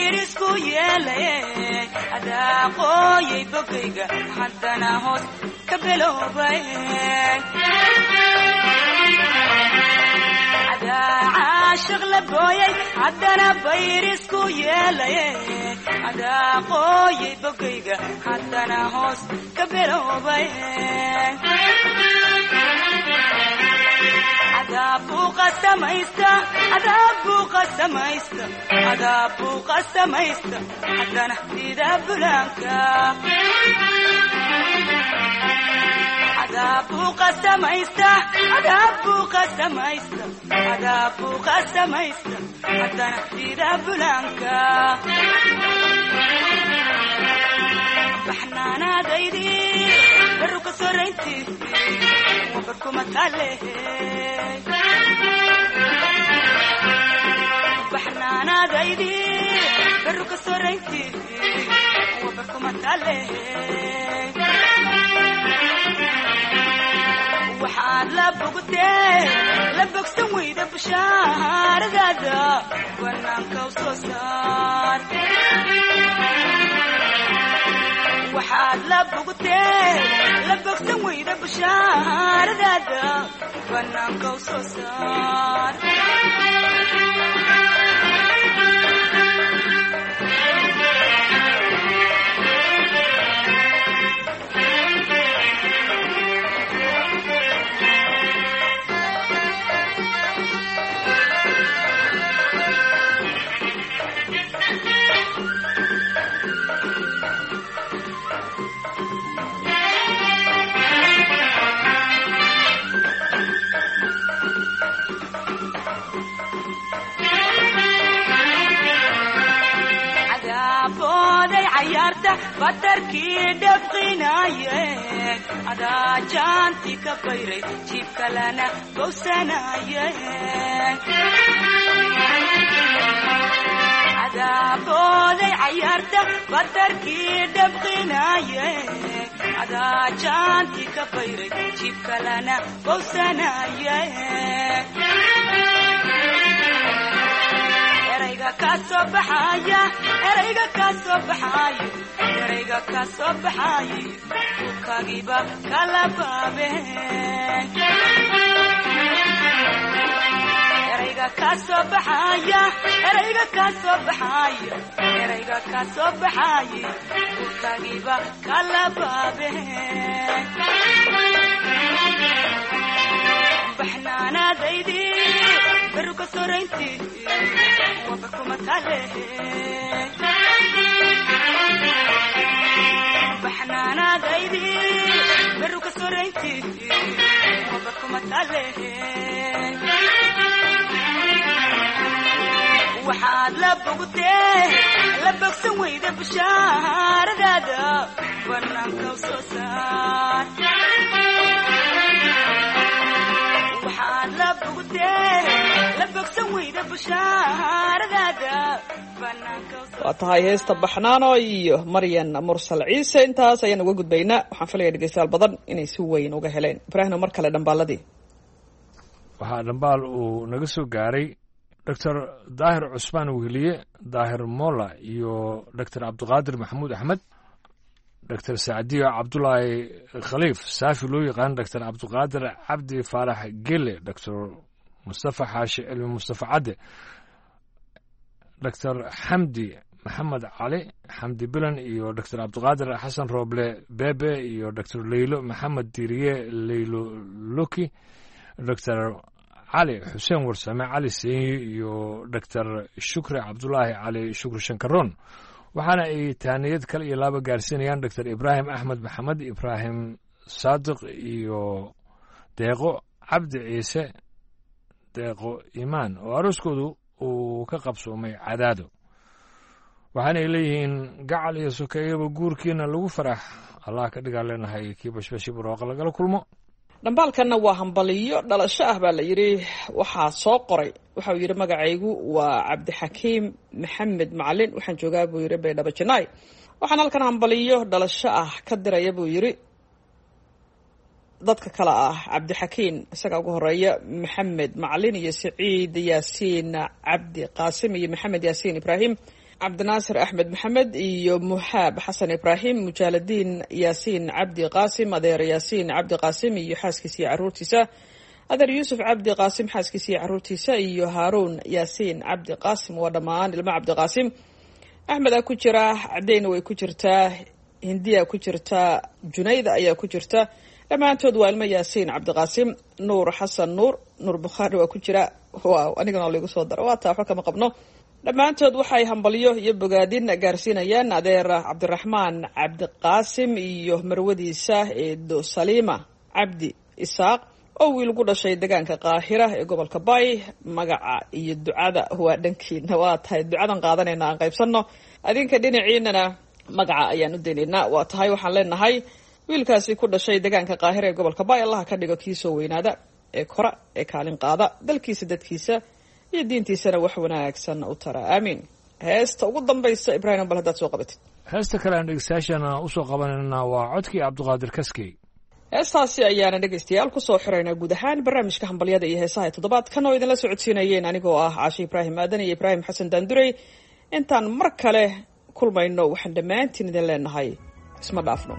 bayrisku yeelaye adaa qooyay bogayga haddana hoos ka biloobay adaa caashiq la gooyay haddana bayrisku yeelaye adaa qooyay bogayga haddana hoos ka biloobay عذابو قسميستا عذابو قسميستا عذابو قسميستا حتى نحدي بلانكا عذابو قسميستا عذابو قسميستا عذابو قسميستا حتى نحدي بلانكا بحنانا دايدي بروك سورينتي وبركم تالي بحنانا دايدي بروك سورينتي وبركم تالي وحاد لبقتي لبق سوي دبشار غدا ونانك وصوصار وحاد لبقتي لبق سوي دبشار غدا ونانك وصوصار بدركي دبقنايه عدا جانتي كبيري جيب كلانا بوسنايه عدا بودي عيارته بدركي دبقنايه عدا جانتي كبيري جيب كلانا بوسنايه erayga ka soo baxaya erayga ka soo baxaya erayga ka soo baxaya kagiba kala baabe erayga ka soo baxaya erayga ka soo baxaya erayga ka soo baxaya kagiba kala baabe بحنانا دايدي بروك سورينتي وبركم تالي بحنانا دايدي بروك سورينتي وبركم تالي وحاد لبقتي لبق سوي دبشار غدا ونانك وصوصار وحاد لبقتي لبق سوي دبشار غدا waa tahay heesta baxnaano iyo maryan mursal ciise intaas ayaan uga gudbaynaa waxaan filayaa dhegeystayaal badan inay si weyn uga heleen ibraahim mar kale dhambaaladii waxaa dhambaal uu naga soo gaaray doctor daahir cusmaan weheliye daahir molla iyo doctor cabdiqaadir maxamuud axmed doctor sacdiyo cabdulaahi khaliif saafi loo yaqaan doctor cabdiqaadir cabdi faarax gele doctor mustafa xaashi cilmi mustafa cadde doctor xamdi maxamed cali xamdi bilan iyo doctor cabdiqaadir xasan rooble bebe iyo doctor leylo maxamed diiriye leylo loki doctor cali xuseen warsame cali seenyi iyo doctor shukri cabdulaahi cali shukri shankaroon waxaana ay taaniyad kale iyo laaba gaarsiinayaan doctor ibraahim axmed maxamed ibraahim saadiq iyo deeqo cabdi ciise deeqo imaan oo arooskoodu uu ka qabsoomay cadaado waxaana ay leeyihiin gacal iyo sokeeyaba guurkiina lagu farax allah ka dhigaa leenahay kii bashbashi barooqa lagala kulmo dhambaalkanna waa hambaliyo dhalasho ah baa la yidhi waxaa soo qoray waxa uu yidhi magacaygu waa cabdixakiim maxamed macalin waxaan joogaa buu yidhi baydhabo janaay waxaan halkan hambaliyo dhalasho ah ka diraya buu yidhi dadka kale ah cabdixakiin isagaa ugu horeeya maxamed macalin iyo siciid yaasiin cabdi qaasim iyo maxamed yaasiin ibraahim cabdinaasir axmed maxamed iyo muxaab xasan ibraahim mujaaladiin yaasiin cabdi qaasim adeer yaasiin cabdi qaasim iyo xaaskiisa iyo caruurtiisa adeer yuusuf cabdi qaasim xaaskiisa iyo caruurtiisa iyo haaruun yaasiin cabdi qaasim waa dhammaan ilmo cabdi qaasim axmedaa ku jira cadeyna way ku jirtaa hindiya ku jirtaa junayda ayaa ku jirta dhammaantood waa ilmo yaasiin cabdiqaasim nuur xasan nuur nuur bukhaari waa ku jira waaw anigana laigu soo daro waa taa waxba kama qabno dhammaantood waxay hambalyo iyo bogaadin gaarsiinayaan adeer cabdiraxmaan cabdiqaasim iyo marwadiisa eedo saliima cabdi isaaq oo wiil ku dhashay deegaanka qaahira ee gobolka bay magaca iyo ducada waa dhankiina waa tahay ducadan qaadanayna aan qaybsanno adinka dhinaciinana magaca ayaan u daynaynaa waa tahay waxaan leenahay wiilkaasi ku dhashay deegaanka qaahira ee gobolka bay allaha ka dhigo kii soo weynaada ee kora ee kaalin qaada dalkiisa dadkiisa iyo diintiisana wax wanaagsan u tara aamiin heesta ugu dambaysa ibraahim bal haddaad soo qabatid heesta kale aan dhegeystayaashana usoo qabanayna waa codkii cabdiqaadir kaskey heestaasi ayaana dhegaystayaal kusoo xiraynaa guud ahaan barnaamijka hambalyada iyo heesaha ee toddobaadkan oo idinla socodsiinayeen anigoo ah caashe ibraahim aadan iyo ibraahim xasan daandurey intaan mar kale kulmayno waxaan dhammaantiin idin leenahay isma dhaafno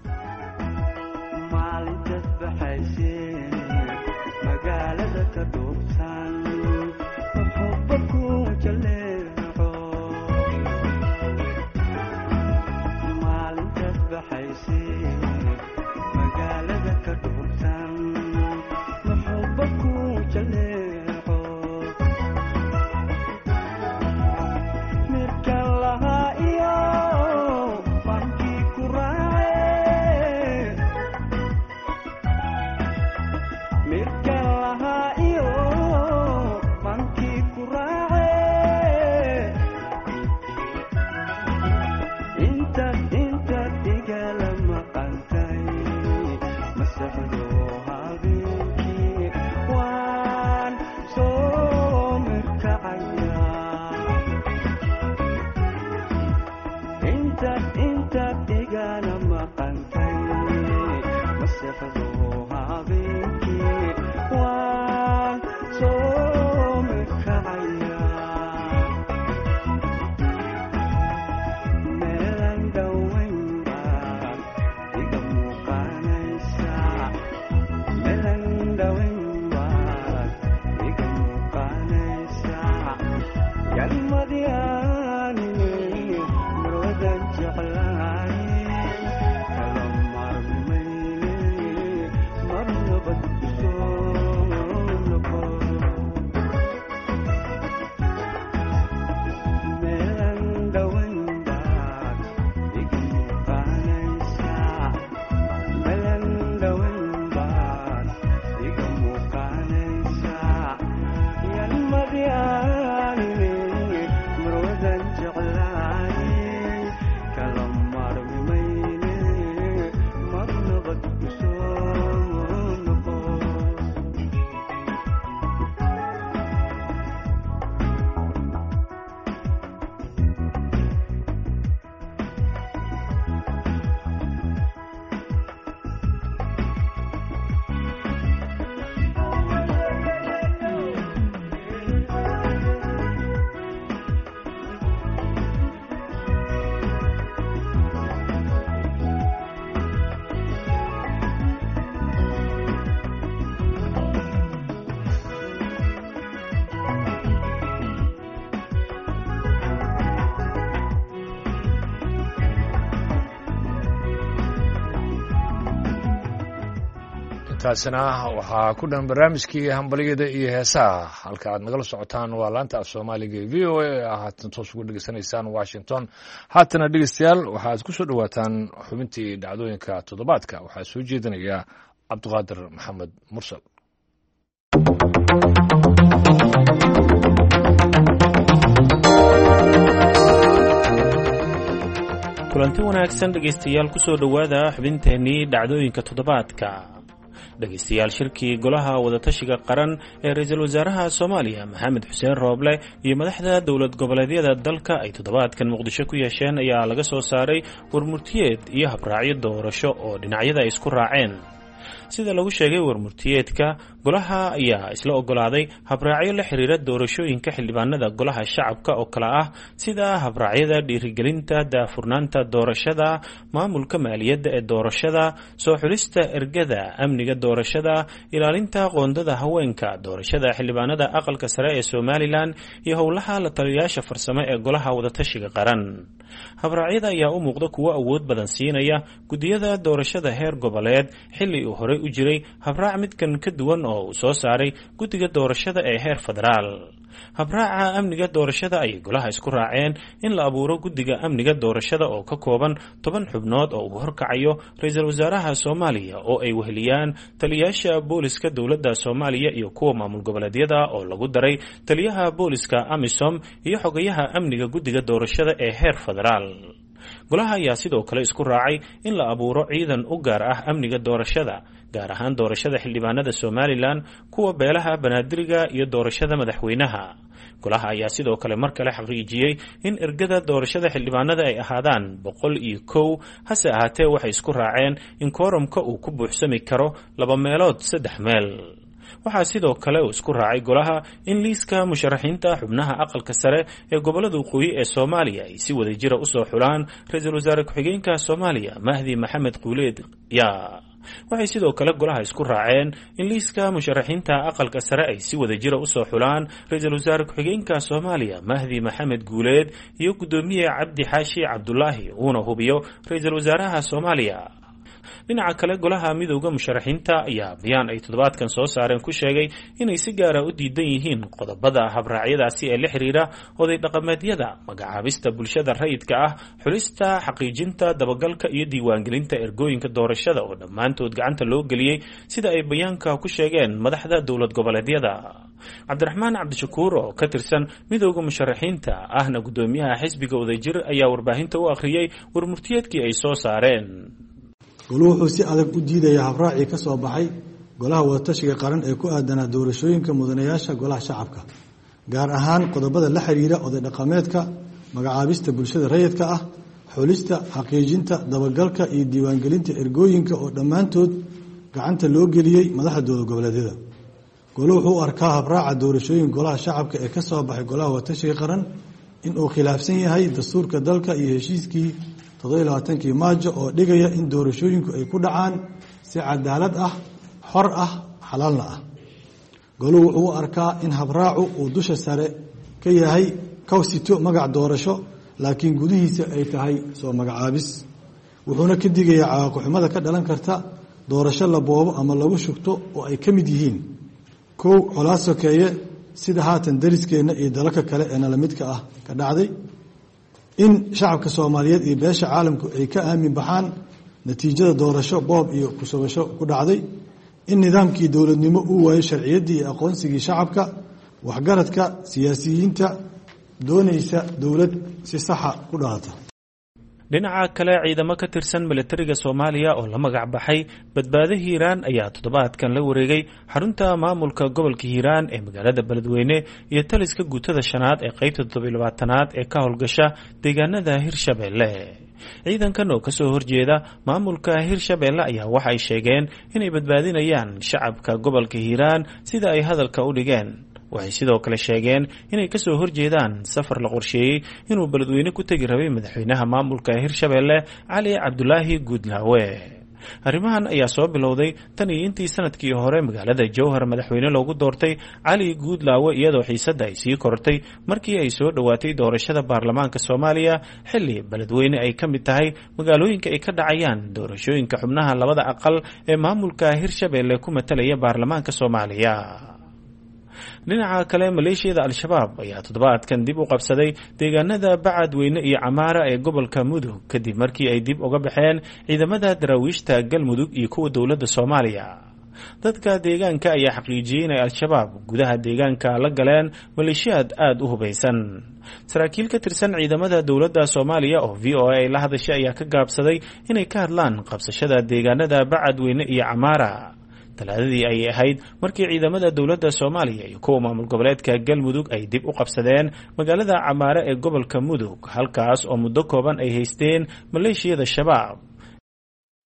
taasina waxaa ku dhan barnaamijkii hambalyada iyo heesaha halka aad nagala socotaan waa laanta af soomaaliga ee v o a haatan toos ugu dhegeysanaysaan washington haatana dhegeystayaal waxaad ku soo dhowaataan xubintii dhacdooyinka toddobaadka waxaa soo jeedinaya cabdiqaadir maxamed mursal kulanti wanaagsan dhegaystayaal ku soo dhowaada xubinteennii dhacdooyinka toddobaadka dhegaystayaal shirkii golaha wadatashiga qaran ee ra-iisul wasaaraha soomaaliya maxamed xuseen rooble iyo madaxda dowlad goboleedyada dalka ay toddobaadkan muqdisho ku yeesheen ayaa laga soo saaray warmurtiyeed iyo habraacyo doorasho oo dhinacyada ay isku raaceen sida lagu sheegay warmurtiyeedka golaha ayaa isla ogolaaday habraacyo la xiriira doorashooyinka xildhibaanada golaha shacabka oo kale ah sida habraacyada dhiirigelinta daafurnaanta doorashada, maamulka maaliyadda ee doorashada, soo xulista ergada, amniga doorashada, ilaalinta qoondada haweenka, doorashada xildhibaanada aqalka sare ee Somaliland iyo howlaha la taliyayaasha farsamo ee golaha wadatashiga qaran. habraacyada ayaa u muuqda kuwo awood badan siinaya gudiyada doorashada heer goboleed xilli uu horey u jiray habraac midkan ka duwan oo uu soo saaray guddiga doorashada ee heer federaal. habraaca amniga doorashada ayay golaha isku raaceen in la abuuro guddiga amniga doorashada oo ka kooban toban xubnood oo uu horkacayo ra-iisul wasaaraha Soomaaliya oo ay weheliyaan taliyayaasha booliska dowladda Soomaaliya iyo kuwa maamul goboleedyada oo lagu daray taliyaha booliska AMISOM iyo xogayaha amniga guddiga doorashada ee heer federaal. golaha ayaa sidoo kale isku raacay in la abuuro ciidan u gaar ah amniga doorashada, gaar ahaan doorashada xildhibaanada Somaliland, kuwa beelaha banaadiriga iyo doorashada madaxweynaha. golaha ayaa sidoo kale mar kale xaqiijiyey in ergada doorashada xildhibaanada ay ahaadaan boqol iyo kow, hase ahaatee waxay isku raaceen in kooramka uu ku buuxsami karo laba meelood saddex meel. waxaa sidoo kale uu isku raacay golaha in liiska musharaxiinta xubnaha aqalka sare ee gobolada waqooyi ee Soomaaliya ay si wada jira u soo xulaan ra-iisul wasaare ku-xigeenka Soomaaliya Mahdi Maxamed Guuleed yaa waxay sidoo kale golaha isku raaceen in liiska musharaxiinta aqalka sare ay si wada jira u soo xulaan ra-iisul wasaare ku-xigeenka Soomaaliya Mahdi Maxamed Guuleed iyo gudoomiye Cabdi Xaashi Cabdullaahi uuna hubiyo ra-iisul wasaaraha Soomaaliya. dhinaca kale golaha midowga musharaxiinta ayaa bayaan ay toddobaadkan soo saareen ku sheegay inay si gaara u diidan yihiin qodobada habraacyadaasi ee la xiriira oday dhaqameedyada, magacaabista bulshada rayidka ah, xulista, xaqiijinta, dabagalka iyo diiwaangelinta ergooyinka doorashada oo dhammaantood gacanta loo geliyey sida ay bayaanka ku sheegeen madaxda dowlad goboleedyada. cabdiraxmaan cabdishakuur oo ka tirsan midowga musharaxiinta ahna gudoomiyaha xisbiga wadajir ayaa warbaahinta u akhriyey warmurtiyeedkii ay soo saareen. goluhu wuxuu si adag u diidayaa habraacii ka soo baxay golaha wadatashiga qaran ee ku aadanaa doorashooyinka mudanayaasha golaha shacabka, gaar ahaan qodobada la xiriira oday dhaqameedka, magacaabista bulshada rayidka ah, xulista, xaqiijinta, dabagalka iyo diiwaangelinta ergooyinka oo dhammaantood gacanta loo geliyey madaxda dowlad goboleedyada. goluhu wuxuu u arkaa habraaca doorashooyin golaha shacabka ee ka soo baxay golaha wadatashiga qaran inuu khilaafsan yahay dastuurka dalka iyo heshiiskii toddobiyo labaatankii maajo oo dhigaya in doorashooyinku ay ku dhacaan si cadaalad ah, xor ah, xalaalna ah. goluhu wuxuu u arkaa in habraacu uu dusha sare ka yahay kawsito magac doorasho, laakiin gudihiisa ay tahay soo magacaabis. wuxuuna ka digayaa cawaaqixumada ka dhalan karta doorasho la boobo ama lagu shugto oo ay ka mid yihiin kow colaad sokeeye sida haatan dariskeenna iyo dalalka kale ee nalamidka ah ka dhacday, in shacabka Soomaaliyeed iyo beesha caalamku ay ka aamin baxaan natiijada doorasho boob iyo kusabasho ku dhacday, in nidaamkii dowladnimo uu waayo sharciyaddii iyo aqoonsigii shacabka, waxgaradka, siyaasiyiinta doonaysa dowlad si saxa ku dhalata. dhinaca kale ciidamo ka tirsan militariga Soomaaliya oo la magac baxay badbaado Hiiraan ayaa toddobaadkan la wareegay xarunta maamulka gobolka Hiiraan ee magaalada Beledweyne iyo taliska guutada shanaad ee qaybta toddobiyo labaatanaad ee ka howlgasha deegaanada Hirshabeelle. ciidankan oo kasoo horjeeda maamulka Hirshabeelle ayaa waxa ay sheegeen inay badbaadinayaan shacabka gobolka Hiiraan sida ay hadalka u dhigeen. waxay sidoo kale sheegeen inay ka soo horjeedaan safar la qorsheeyey inuu Beledweyne ku tegi rabay madaxweynaha maamulka Hirshabeelle Cali Cabdullaahi Guudlaawe. arrimahan ayaa soo bilowday tan iyo intii sanadkii hore magaalada Jowhar madaxweyne loogu doortay Cali Guudlaawe, iyadoo xiisadda ay sii kortay markii ay soo dhowaatay doorashada baarlamaanka Soomaaliya xilli Beledweyne ay ka mid tahay magaalooyinka ay ka dhacayaan doorashooyinka xubnaha labada aqal ee maamulka Hirshabeelle ku matalaya baarlamaanka Soomaaliya. dhinaca kale maleeshiyada al-shabaab ayaa toddobaadkan dib u qabsaday deegaanada Bacadweyne iyo Camaara ee gobolka Mudug kadib markii ay dib uga baxeen ciidamada daraawiishta Galmudug iyo kuwa dowladda Soomaaliya. dadka deegaanka ayaa xaqiijiyay in al-shabaab gudaha deegaanka la galeen maleeshiyad aad u hubeysan. saraakiil ka tirsan ciidamada dowladda Soomaaliya oo V O A la hadashay ayaa ka gaabsaday inay ka hadlaan qabsashada deegaanada Bacadweyne iyo Camaara. talaadadii ayay ahayd markii ciidamada dowladda Soomaaliya iyo kuwa maamul goboleedka Galmudug ay dib u qabsadeen magaalada Camaara ee gobolka Mudug, halkaas oo muddo kooban ay haysteen maleeshiyada shabaab.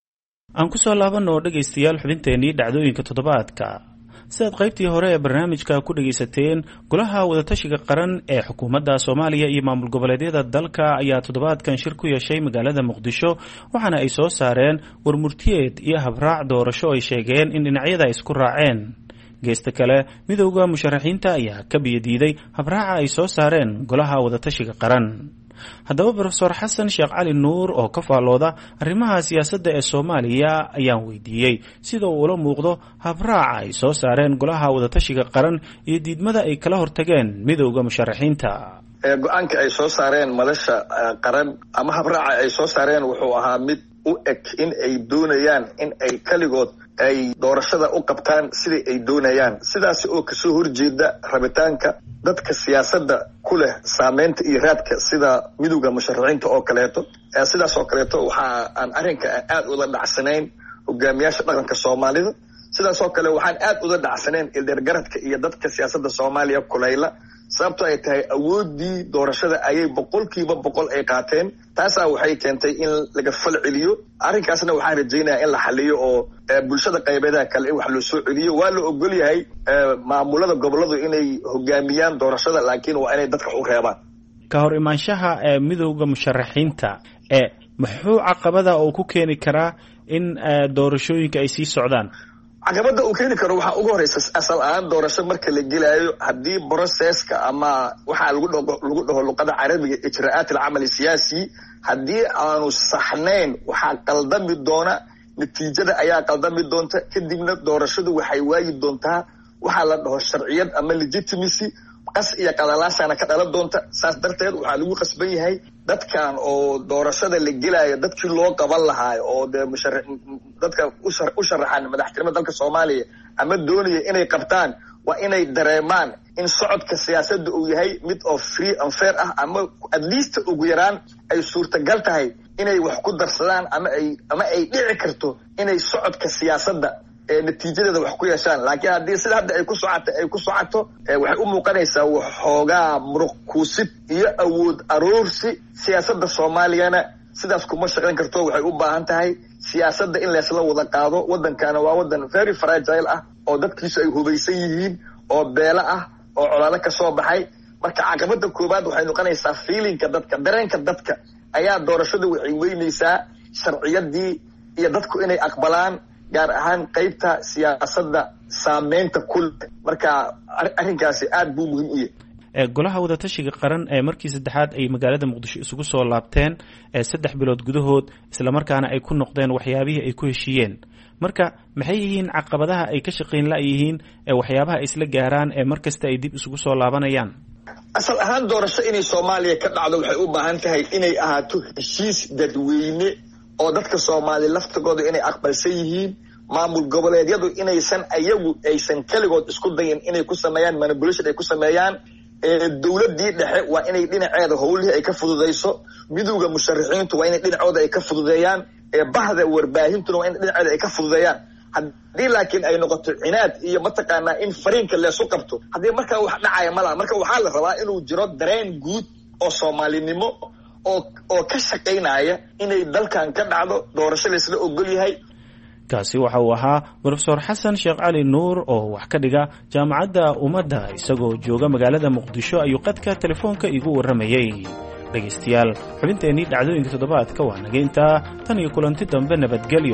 aan ku soo laabanno dhegaystayaal xubinteennii dhacdooyinka toddobaadka sidaad qaybtii hore ee barnaamijka ku dhegaysateen golaha wadatashiga qaran ee xukuumadda soomaaliya iyo maamul goboleedyada dalka ayaa toddobaadkan shir ku yeeshay magaalada muqdisho waxaana ay soo saareen warmurtiyeed iyo habraac doorasho ay sheegeen in dhinacyada ay isku raaceen geesta kale midowda musharaxiinta ayaa ka biyadiiday habraaca ay soo saareen golaha wadatashiga qaran haddaba brofesor xasan sheekh cali nuur oo ka faallooda arrimaha siyaasadda ee soomaaliya ayaan weydiiyey sida uu ula muuqdo habraaca ay soo saareen golaha wadatashiga qaran iyo diidmada ay kala hortageen midowda musharaxiinta go-aanka ay soo saareen madasha qaran ama habraaca ay soo saareen wuxuu ahaa mid u eg in ay doonayaan in ay kaligood ay doorashada u qabtaan sidai ay doonayaan sidaas oo kasoo horjeeda rabitaanka dadka siyaasadda ku leh saameynta iyo raadka sida midowda musharaxiinta oo kaleeto sidaas oo kaleeto waxa aan arrinka aad ula dhacsanayn hogaamiyaasha dhaqanka soomaalida sidaas oo kale waxaan aad ula dhacsanayn ildeergaradka iyo dadka siyaasadda soomaaliya kulayla sababto ay tahay awoodii doorashada ayay boqolkiiba boqol ay qaateen taasaa waxay keentay in laga fal celiyo arrinkaasna waxaan rajaynayaa in la xaliyo oo bulshada qaybeedaha kale in wax loo soo celiyo waa la ogol yahay maamulada goboladu inay hogaamiyaan doorashada laakiin waa inay dadka u reebaan ka hor imaanshaha ee midowda musharaxiinta ee muxuu caqabada uu ku keeni karaa in doorashooyinka ay sii socdaan caqabada uu keeni karo waxaa ugu horeysa asal ahaan doorasho marka la gelaayo haddii broceska ama waxaa lagu dho lagu dhaho luqada carabiga ijraa'aat alcamal siyaasi haddii aanu saxnayn waxaa qaldami doona natiijada ayaa qaldami doonta kadibna doorashadu waxay waayi doontaa waxaa la dhaho sharciyad ama legitimacy qas iyo qadalaashaana ka dhalan doonta saas darteed waxaa lagu qasban yahay dadkan oo doorashada la gelaayo dadkii loo qaban lahaa oo dee musharax dadka u sharaxan madaxtinimada dalka soomaaliya ama doonaya inay qabtaan waa inay dareemaan in socodka siyaasadda uu yahay mid oo free and fair ah ama at least ugu yaraan ay suurtagal tahay inay wax ku darsadaan ama ay ama ay dhici karto inay socodka siyaasadda natiijadeeda wax ku yeeshaan laakiin haddii sida hadda ay ku socoto ay ku socoto waxay u muuqanaysaa waxoogaa muruq kuusid iyo awood aroorsi siyaasadda soomaaliyana sidaas kuma shaqayn karto waxay u baahan tahay siyaasadda in laysla wada qaado waddankana waa waddan very fragile ah oo dadkiisu ay hubaysan yihiin oo beelo ah oo colaado ka soo baxay marka caqabada koowaad waxay noqonaysaa feelinka dadka dareenka dadka ayaa doorashada waxay weynaysaa sharciyadii iyo dadku inay aqbalaan gaar ahaan qaybta siyaasadda saameynta kul marka arrinkaasi aad buu muhiim u yahay golaha wadatashiga qaran ee markii saddexaad ay magaalada muqdisho isugu soo laabteen saddex bilood gudahood islamarkaana ay ku noqdeen waxyaabihii ay ku heshiiyeen marka maxay yihiin caqabadaha ay ka shaqayn la-yihiin ee waxyaabaha ay isla gaaraan ee mar kasta ay dib isugu soo laabanayaan asal ahaan doorasho inay soomaaliya ka dhacdo waxay u baahan tahay inay ahaato heshiis dadweyne oo dadka soomaaliya laftigooda inay aqbalsan yihiin maamul goboleedyadu inaysan ayagu aysan keligood isku dayin inay ku sameeyaan manipulation ay ku sameeyaan dowladii dhexe waa inay dhinaceeda howlihii ay ka fududayso midowda musharaxiintu waa inay dhinacooda ay ka fududeeyaan bahda warbaahintuna waa in dhinaceeda ay ka fududeeyaan haddii laakiin ay noqoto cinaad iyo mataqaanaa in fariinka leesu qabto haddii markaa wax dhacaya malaha marka waxaa la rabaa inuu jiro dareen guud oo soomaalinimo oo oo ka shaqaynaya inay dalkan ka dhacdo doorasho laysla ogol yahay kaasi waxa uu ahaa brofesor xasan sheekh cali nuur oo wax ka dhiga jaamacadda ummadda isagoo jooga magaalada muqdisho ayuu qadka telefoonka igu warramayey dhegaystayaal xubinteennii dhacdooyinka toddobaadka waa naga intaa tan iyo kulanti dambe nabadgelyo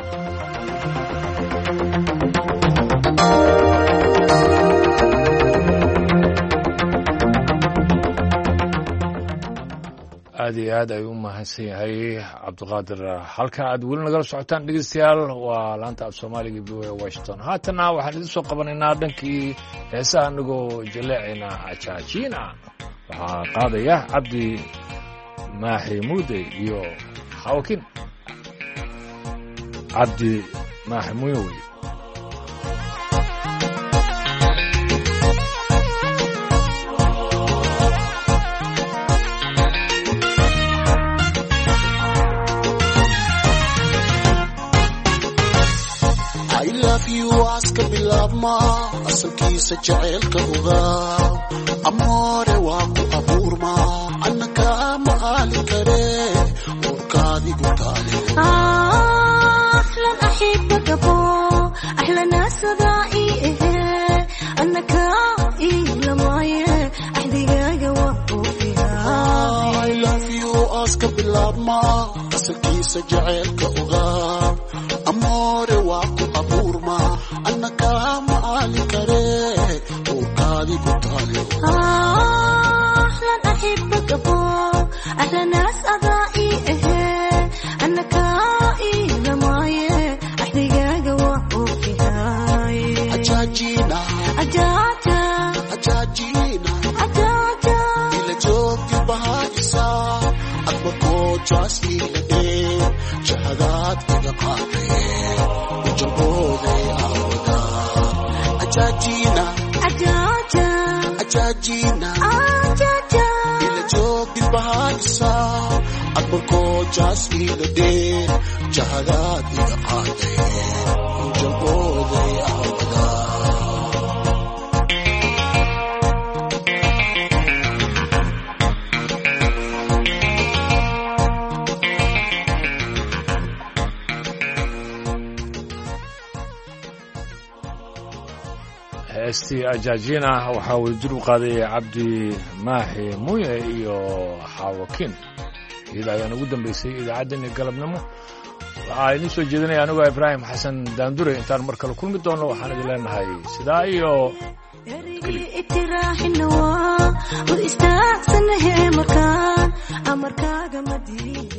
aad iyo aad ayuu u mahadsan yahay cabdiqaadir halka aad weli nagala socotaan dhegeystayaal waa laanta af soomaaliga v o a washington haatana waxaan idin soo qabanaynaa dhankii heesaha anagoo jaleecayna ajaajiina waxaa qaadaya cabdi maaxi muude iyo xawakin cabdi maaxi muyowi aska bilaabma asalkiisa jaceylka ogaa amoore waa ku abuurma annaka ma aali kare urkaadigu taale bilaabma asalkiisa jaceylka ogaa amoore waa ku abuurma anna kaama aali kare uurkaadi ku taale أهلا أحبك أبو أهلا ناس أضائي إيه أنا كائي لماي أحدقاق وقوفي هاي أجاجينا أجاجا أجاجينا أجاجا إلى جوك بهايسا أكبر جاسي لدي شهادات إلى قاطعين وجبوذي أودا أجاجينا أجاجا أجاجينا أجاجا إلى جوك بهايسا أكبر جاسي لدي شهادات إلى قاطعين وجبوذي أودا heestii ajaajina waxaa uu jir u qaaday cabdi maaxi muuye iyo xaawakiin iyada ayaan ugu dambaysay idaacaddeenii galabnimo waxaa idin soo jeedinaya anigoo ibraahim xasan daandure intaan mar kale kulmi doonno waxaan idin leenahay sidaa iyo itiraaxinawa u istaagsanahee markaan amarkaaga madiin